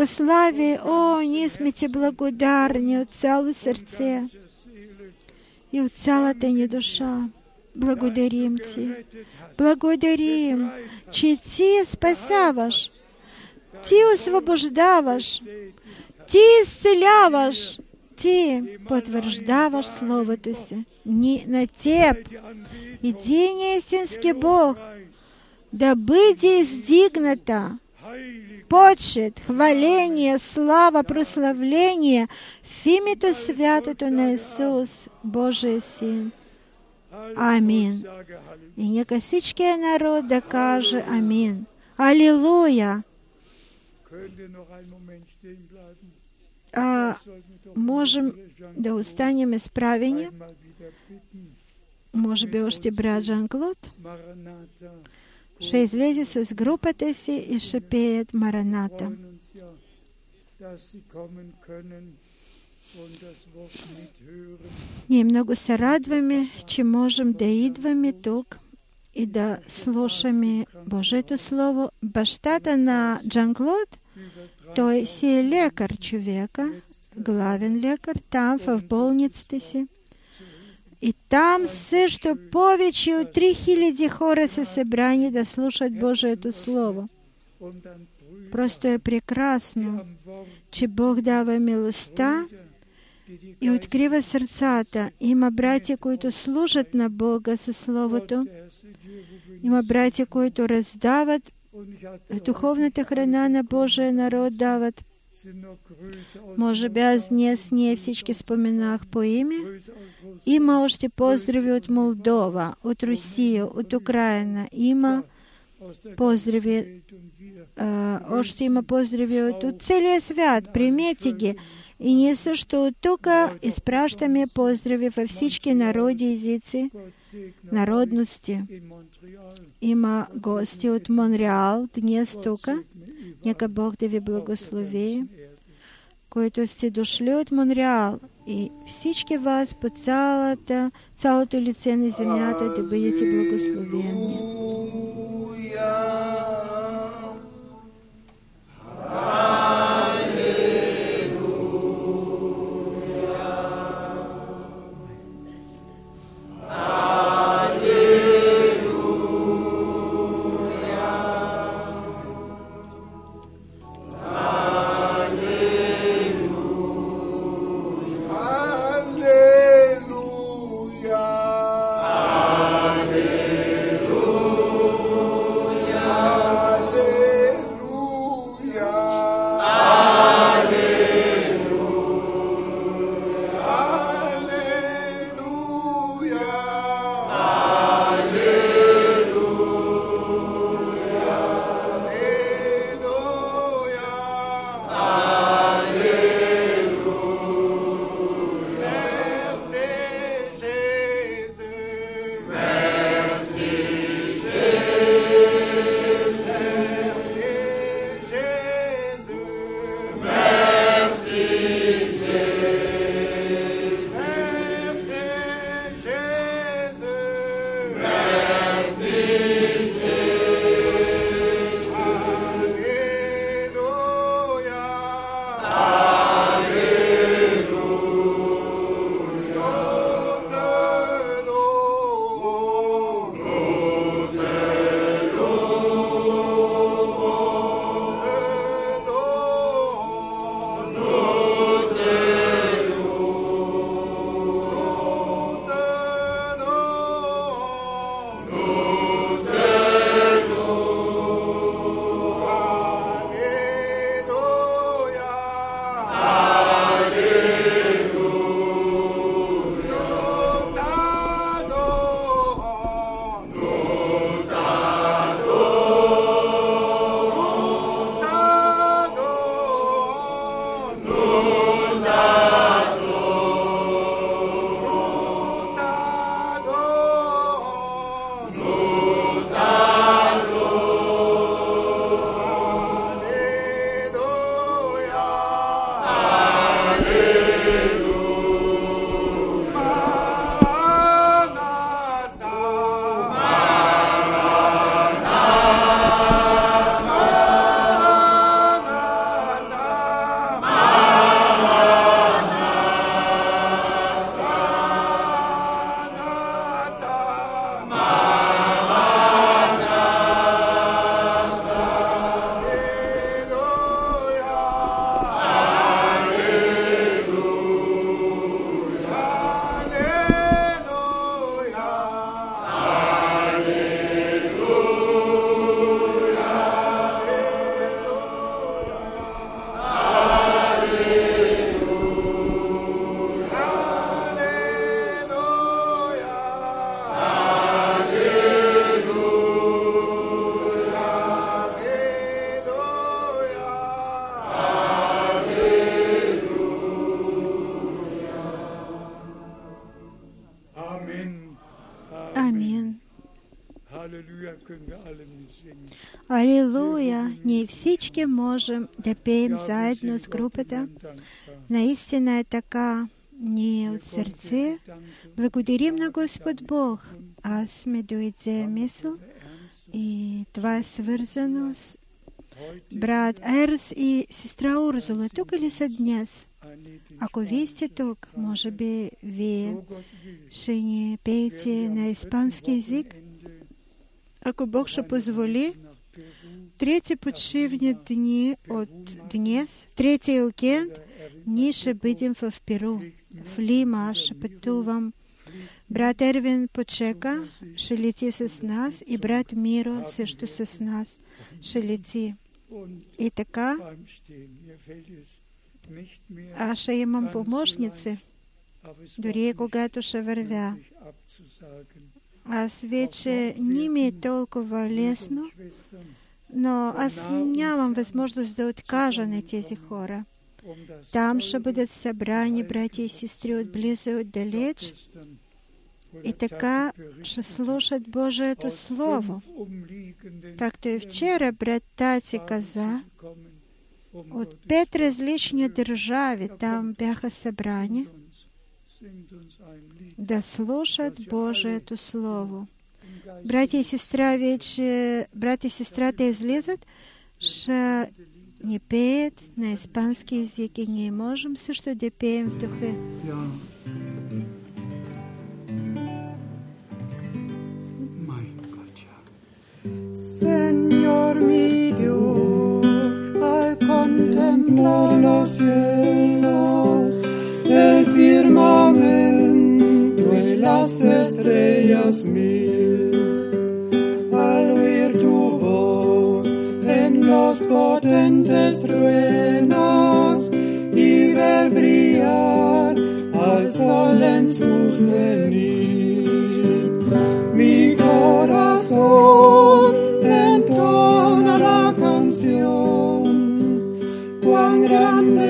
благослави. О, ние сме Ти благодарни от цяло сърце. и оцялата ни душа. Благодарим Ти. Благодарим, че Ти спасяваш, Ти освобождаваш, Ти изцеляваш, Ти потвърждаваш Словото Си. На Теб, един истински Бог, да бъде издигната почет, хваление, слава, прославление в името святото на Исус, Божий Син. Амин. И нека всичкият народ да каже амин. Алилуя. Можем да останем изправени. Може би още брат Жан-Клод ще излезе с групата си и ще пеят Мараната. Ние много се радваме, че можем да идваме тук и да слушаме Божието Слово. Бащата на Жан-Клод, той си е лекар човека, главен лекар, там в болницата си. И там също повече от 3000 хора са събрани да слушат Божието Слово. Просто е прекрасно, че Бог дава милостта и открива сърцата. Има братя, които служат на Бога със Словото. Има братя, които раздават духовната храна на Божия народ, дават. Може би аз днес ние всички споменах по име. Има още поздрави от Молдова, от Русия, от Украина. Има поздрави, още има поздрави от целия свят. Примете ги. И ние също от тук изпращаме поздрави във всички народи, езици, народности. Има гости от Монреал днес тук. Нека Бог да ви благослови, които сте дошли от Монреал, и всички вас по цялото лице на земята да бъдете благословени. Hallelujah. Алілуя! Ние всички можем да пеем заедно с групата. Наистина е така. Ние от сърце благодарим на Господ Бог. Аз ме дойде мисъл и това е свързано с брат Ерс и сестра Урзула. Тук ли са днес? Ако вие сте тук, може би вие ще ни пеете на испански език. Ако Бог ще позволи, трети почивни дни от днес, третия уикенд, ние ще бъдем в Перу, в Лима. Аз ще пътувам. Брат Ервин почека, ще лети с нас и брат Миро също с нас ще лети. И така, аз ще имам помощници, дори когато ще вървя. Аз вече не ми е толкова лесно, но аз нямам възможност да откажа на тези хора. Там ще бъдат събрани братя и сестри отблизо и отдалеч и така ще слушат Божието Слово. Както и вчера брат Тати каза, от 5 различни държави там бяха събрани да слушат Божието Слово. Братя и сестрата излизат, ще ни пеят на испански език и ние можем също да пеем в духа. Señor mi Dios, al contemplar los cielos, el firmamento y las estrellas mil, al oír tu voz en los potentes truenos y ver brillar al sol en su cenit, mi corazón entona la canción. Cuán grande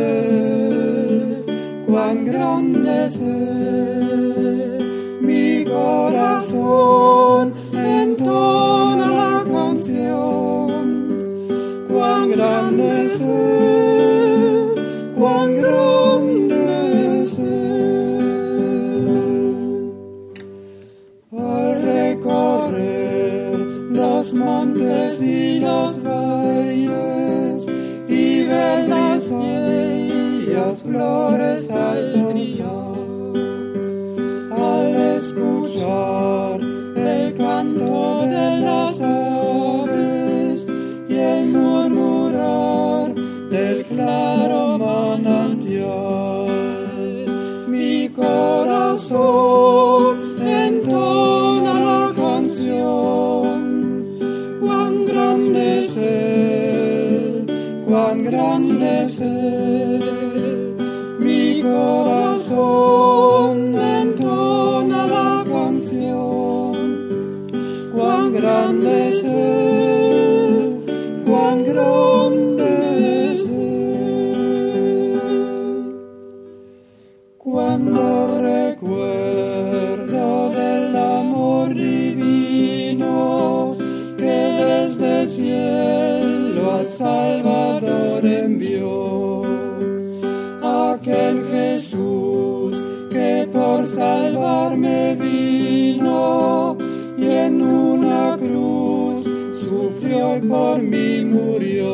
es mi corazón entona la canción. Cuán grande es al recorrer los montes y los valles y ver las bellas flores al brillar, al escuchar el canto de las aves y el murmurar del claro manantial, mi corazón entona la canción. Cuán grande es mi corazón entona la canción. Cuán grande es cuando recuerdo del amor divino que desde el cielo al Salvador envió, aquel Jesús que por salvarme vino y en una cruz sufrió y por mí murió.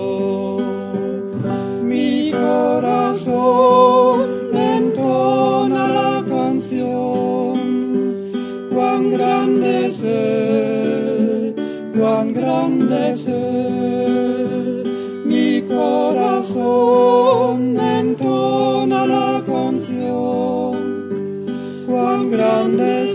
Mi corazón entona la canción. Cuán grande es mi corazón entona la canción. Cuán grande es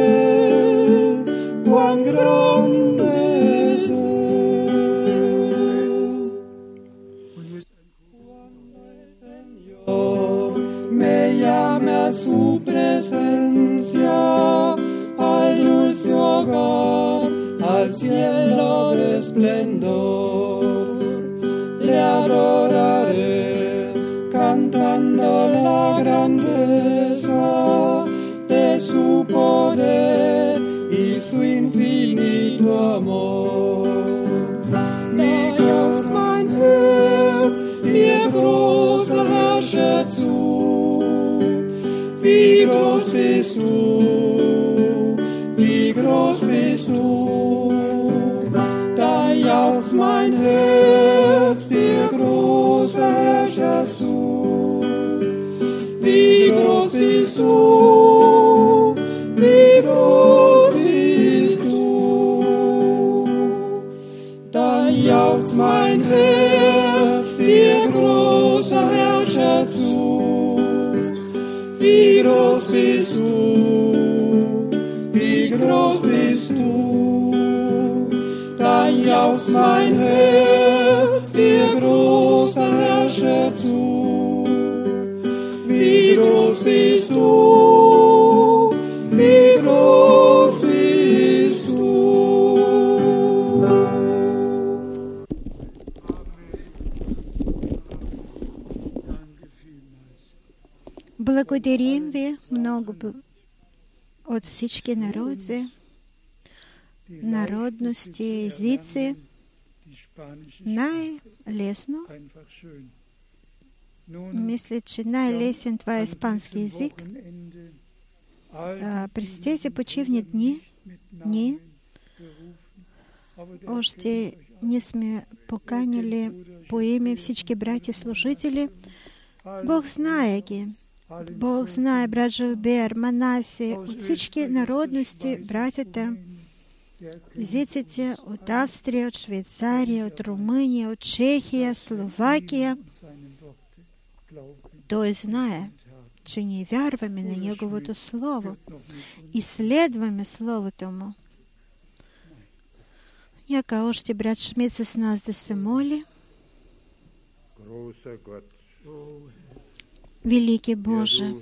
Señor me llame a su presencia, al dulce hogar, al cielo de esplendor. Le adoraré cantando la grandeza de su poder y su infinito amor. Amor. Da jauchzt mein Herz, dir großer Herrscher zu. Wie groß bist du, wie groß bist du. Da jauchzt mein Herz, dir großer Herrscher zu. Wie groß bist du, wie groß bist du. Da jauchzt mein Herz, dir großer Herrscher zu. Wie groß bist du, wie groß bist du. Da jauchzt mein Herz, dir großer Herrscher zu. Wie groß bist du, wie groß bist du. Благодарим Ви много от всички народи, народности, езици. Най-лесно, мисля, че най-лесен това е испански език. През тези почивни дни ние още не сме поканили по име всички братя служители. Бог знае ги. Бог знае брат Жилбер, Манаси, от всички народности, братята, езиците от Австрия, от Швейцария, от Румъния, от Чехия, Словакия. Той знае, че ние вярваме на Неговото Слово и следваме Словото Му. Яка още брат Шмидт с нас да се моли. Велики Боже,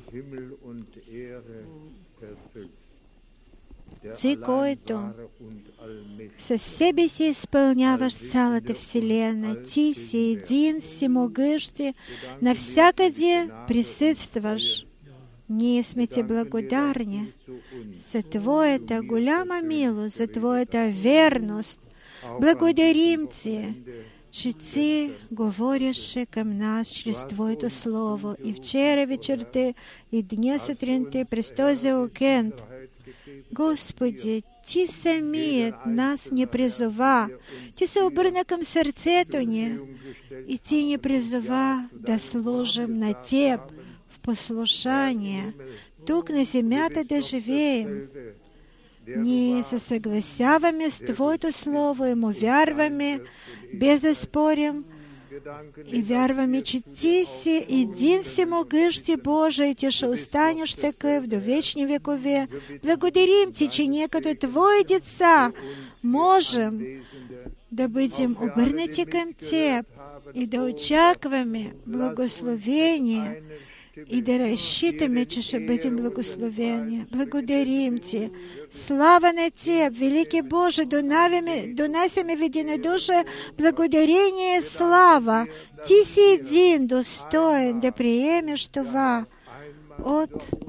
Ти, който със себе си изпълняваш цялата Вселена, Ти си един всемогъщи, навсякъде присъстваш. Ние сме Ти благодарни за Твоята голяма милост, за Твоята верност. Благодарим Ти, че Ти говореше към нас чрез Твоето Слово и вчера вечерта, и днес сутринта, през този уикенд. Господи, Ти самият нас ни призова. Ти се обърна към сърцето ни и Ти ни призова да служим на Теб в послушание, тук на земята да живеем. Ние се съгласяваме с Твоето Слово и му вярваме, без да спорим, и вярваме, че Ти си един всемогъщи Боже и Ти ще останеш такъв до вечни векове. Благодарим Ти, че ние като Твои деца можем да бъдем обърнати към Теб и да очакваме благословение и да разчитаме, че ще бъдем благословени. Благодарим Ти. Слава на Теб, велики Боже, донасяме в единодушие благодарение и слава. Ти си един достоен да приемеш това от...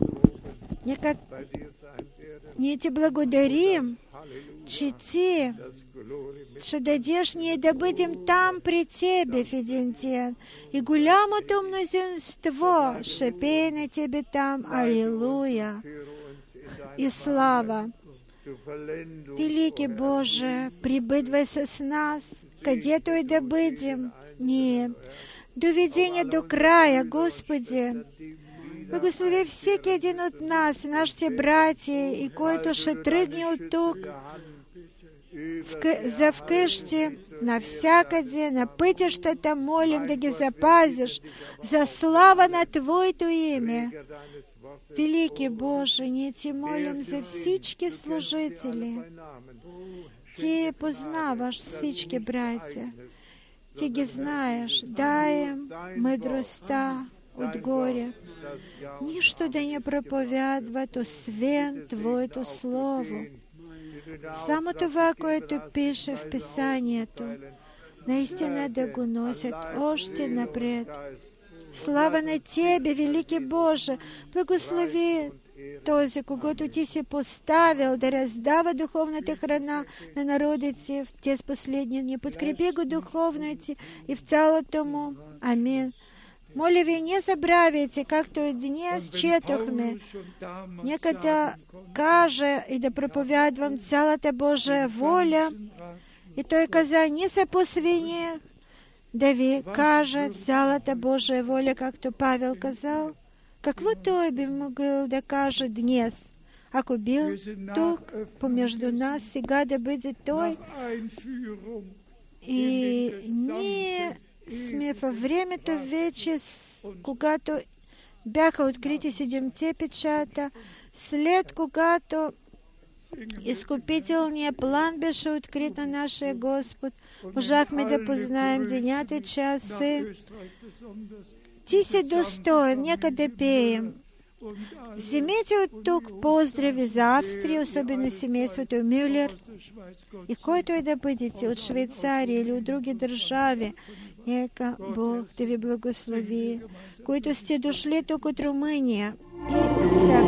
Ние Ти благодарим, че Ти ще дадеш ние да бъдем там при Тебе в един ден. И голямото мнозинство ще пее на Тебе там. Алилуя! И слава! Велики Боже, прибъдвай с нас, където и да бъдем ние. Доведи ни до края, Господи. Благослови всеки един от нас, нашите братя, и който ще тръгне от тук, за вкъщи, навсякъде, на пътищата, молим да ги запазиш за слава на Твоето име. Велики Боже, ние Ти молим за всички служители. Ти познаваш всички братя. Ти ги знаеш. Дай им мъдростта отгоре. Нищо да не проповядват, освен Твоето Слово. Само това, което пише в Писанието, наистина да го носят още напред. Слава на Тебе, великий Боже, благослови този, когато Ти си поставил да раздава духовната храна на народите в тези последни дни. Подкрепи го духовно и в цялото му. Амин. Моля ви, не забравяйте, както и днес четохме, нека да каже и да проповядвам цялата Божия воля. И той каза, не се посвини, да ви каже цялата Божия воля, както Павел казал. Какво той би могъл да каже днес, ако бил тук помежду нас, сега да бъде той? И ние сме във времето вече, когато бяха открити 7-те печата, след когато изкупителният план беше открит на нашия Господ, можахме да познаем денята и часи. Ти си достоен, нека да пеем. Вземете от тук поздрави за Австрия, особено семейството Мюллер, и който и да бъдете, от Швейцария или от други държави. Нека Бог да ви благослови, които сте дошли тук от Румъния и от всяка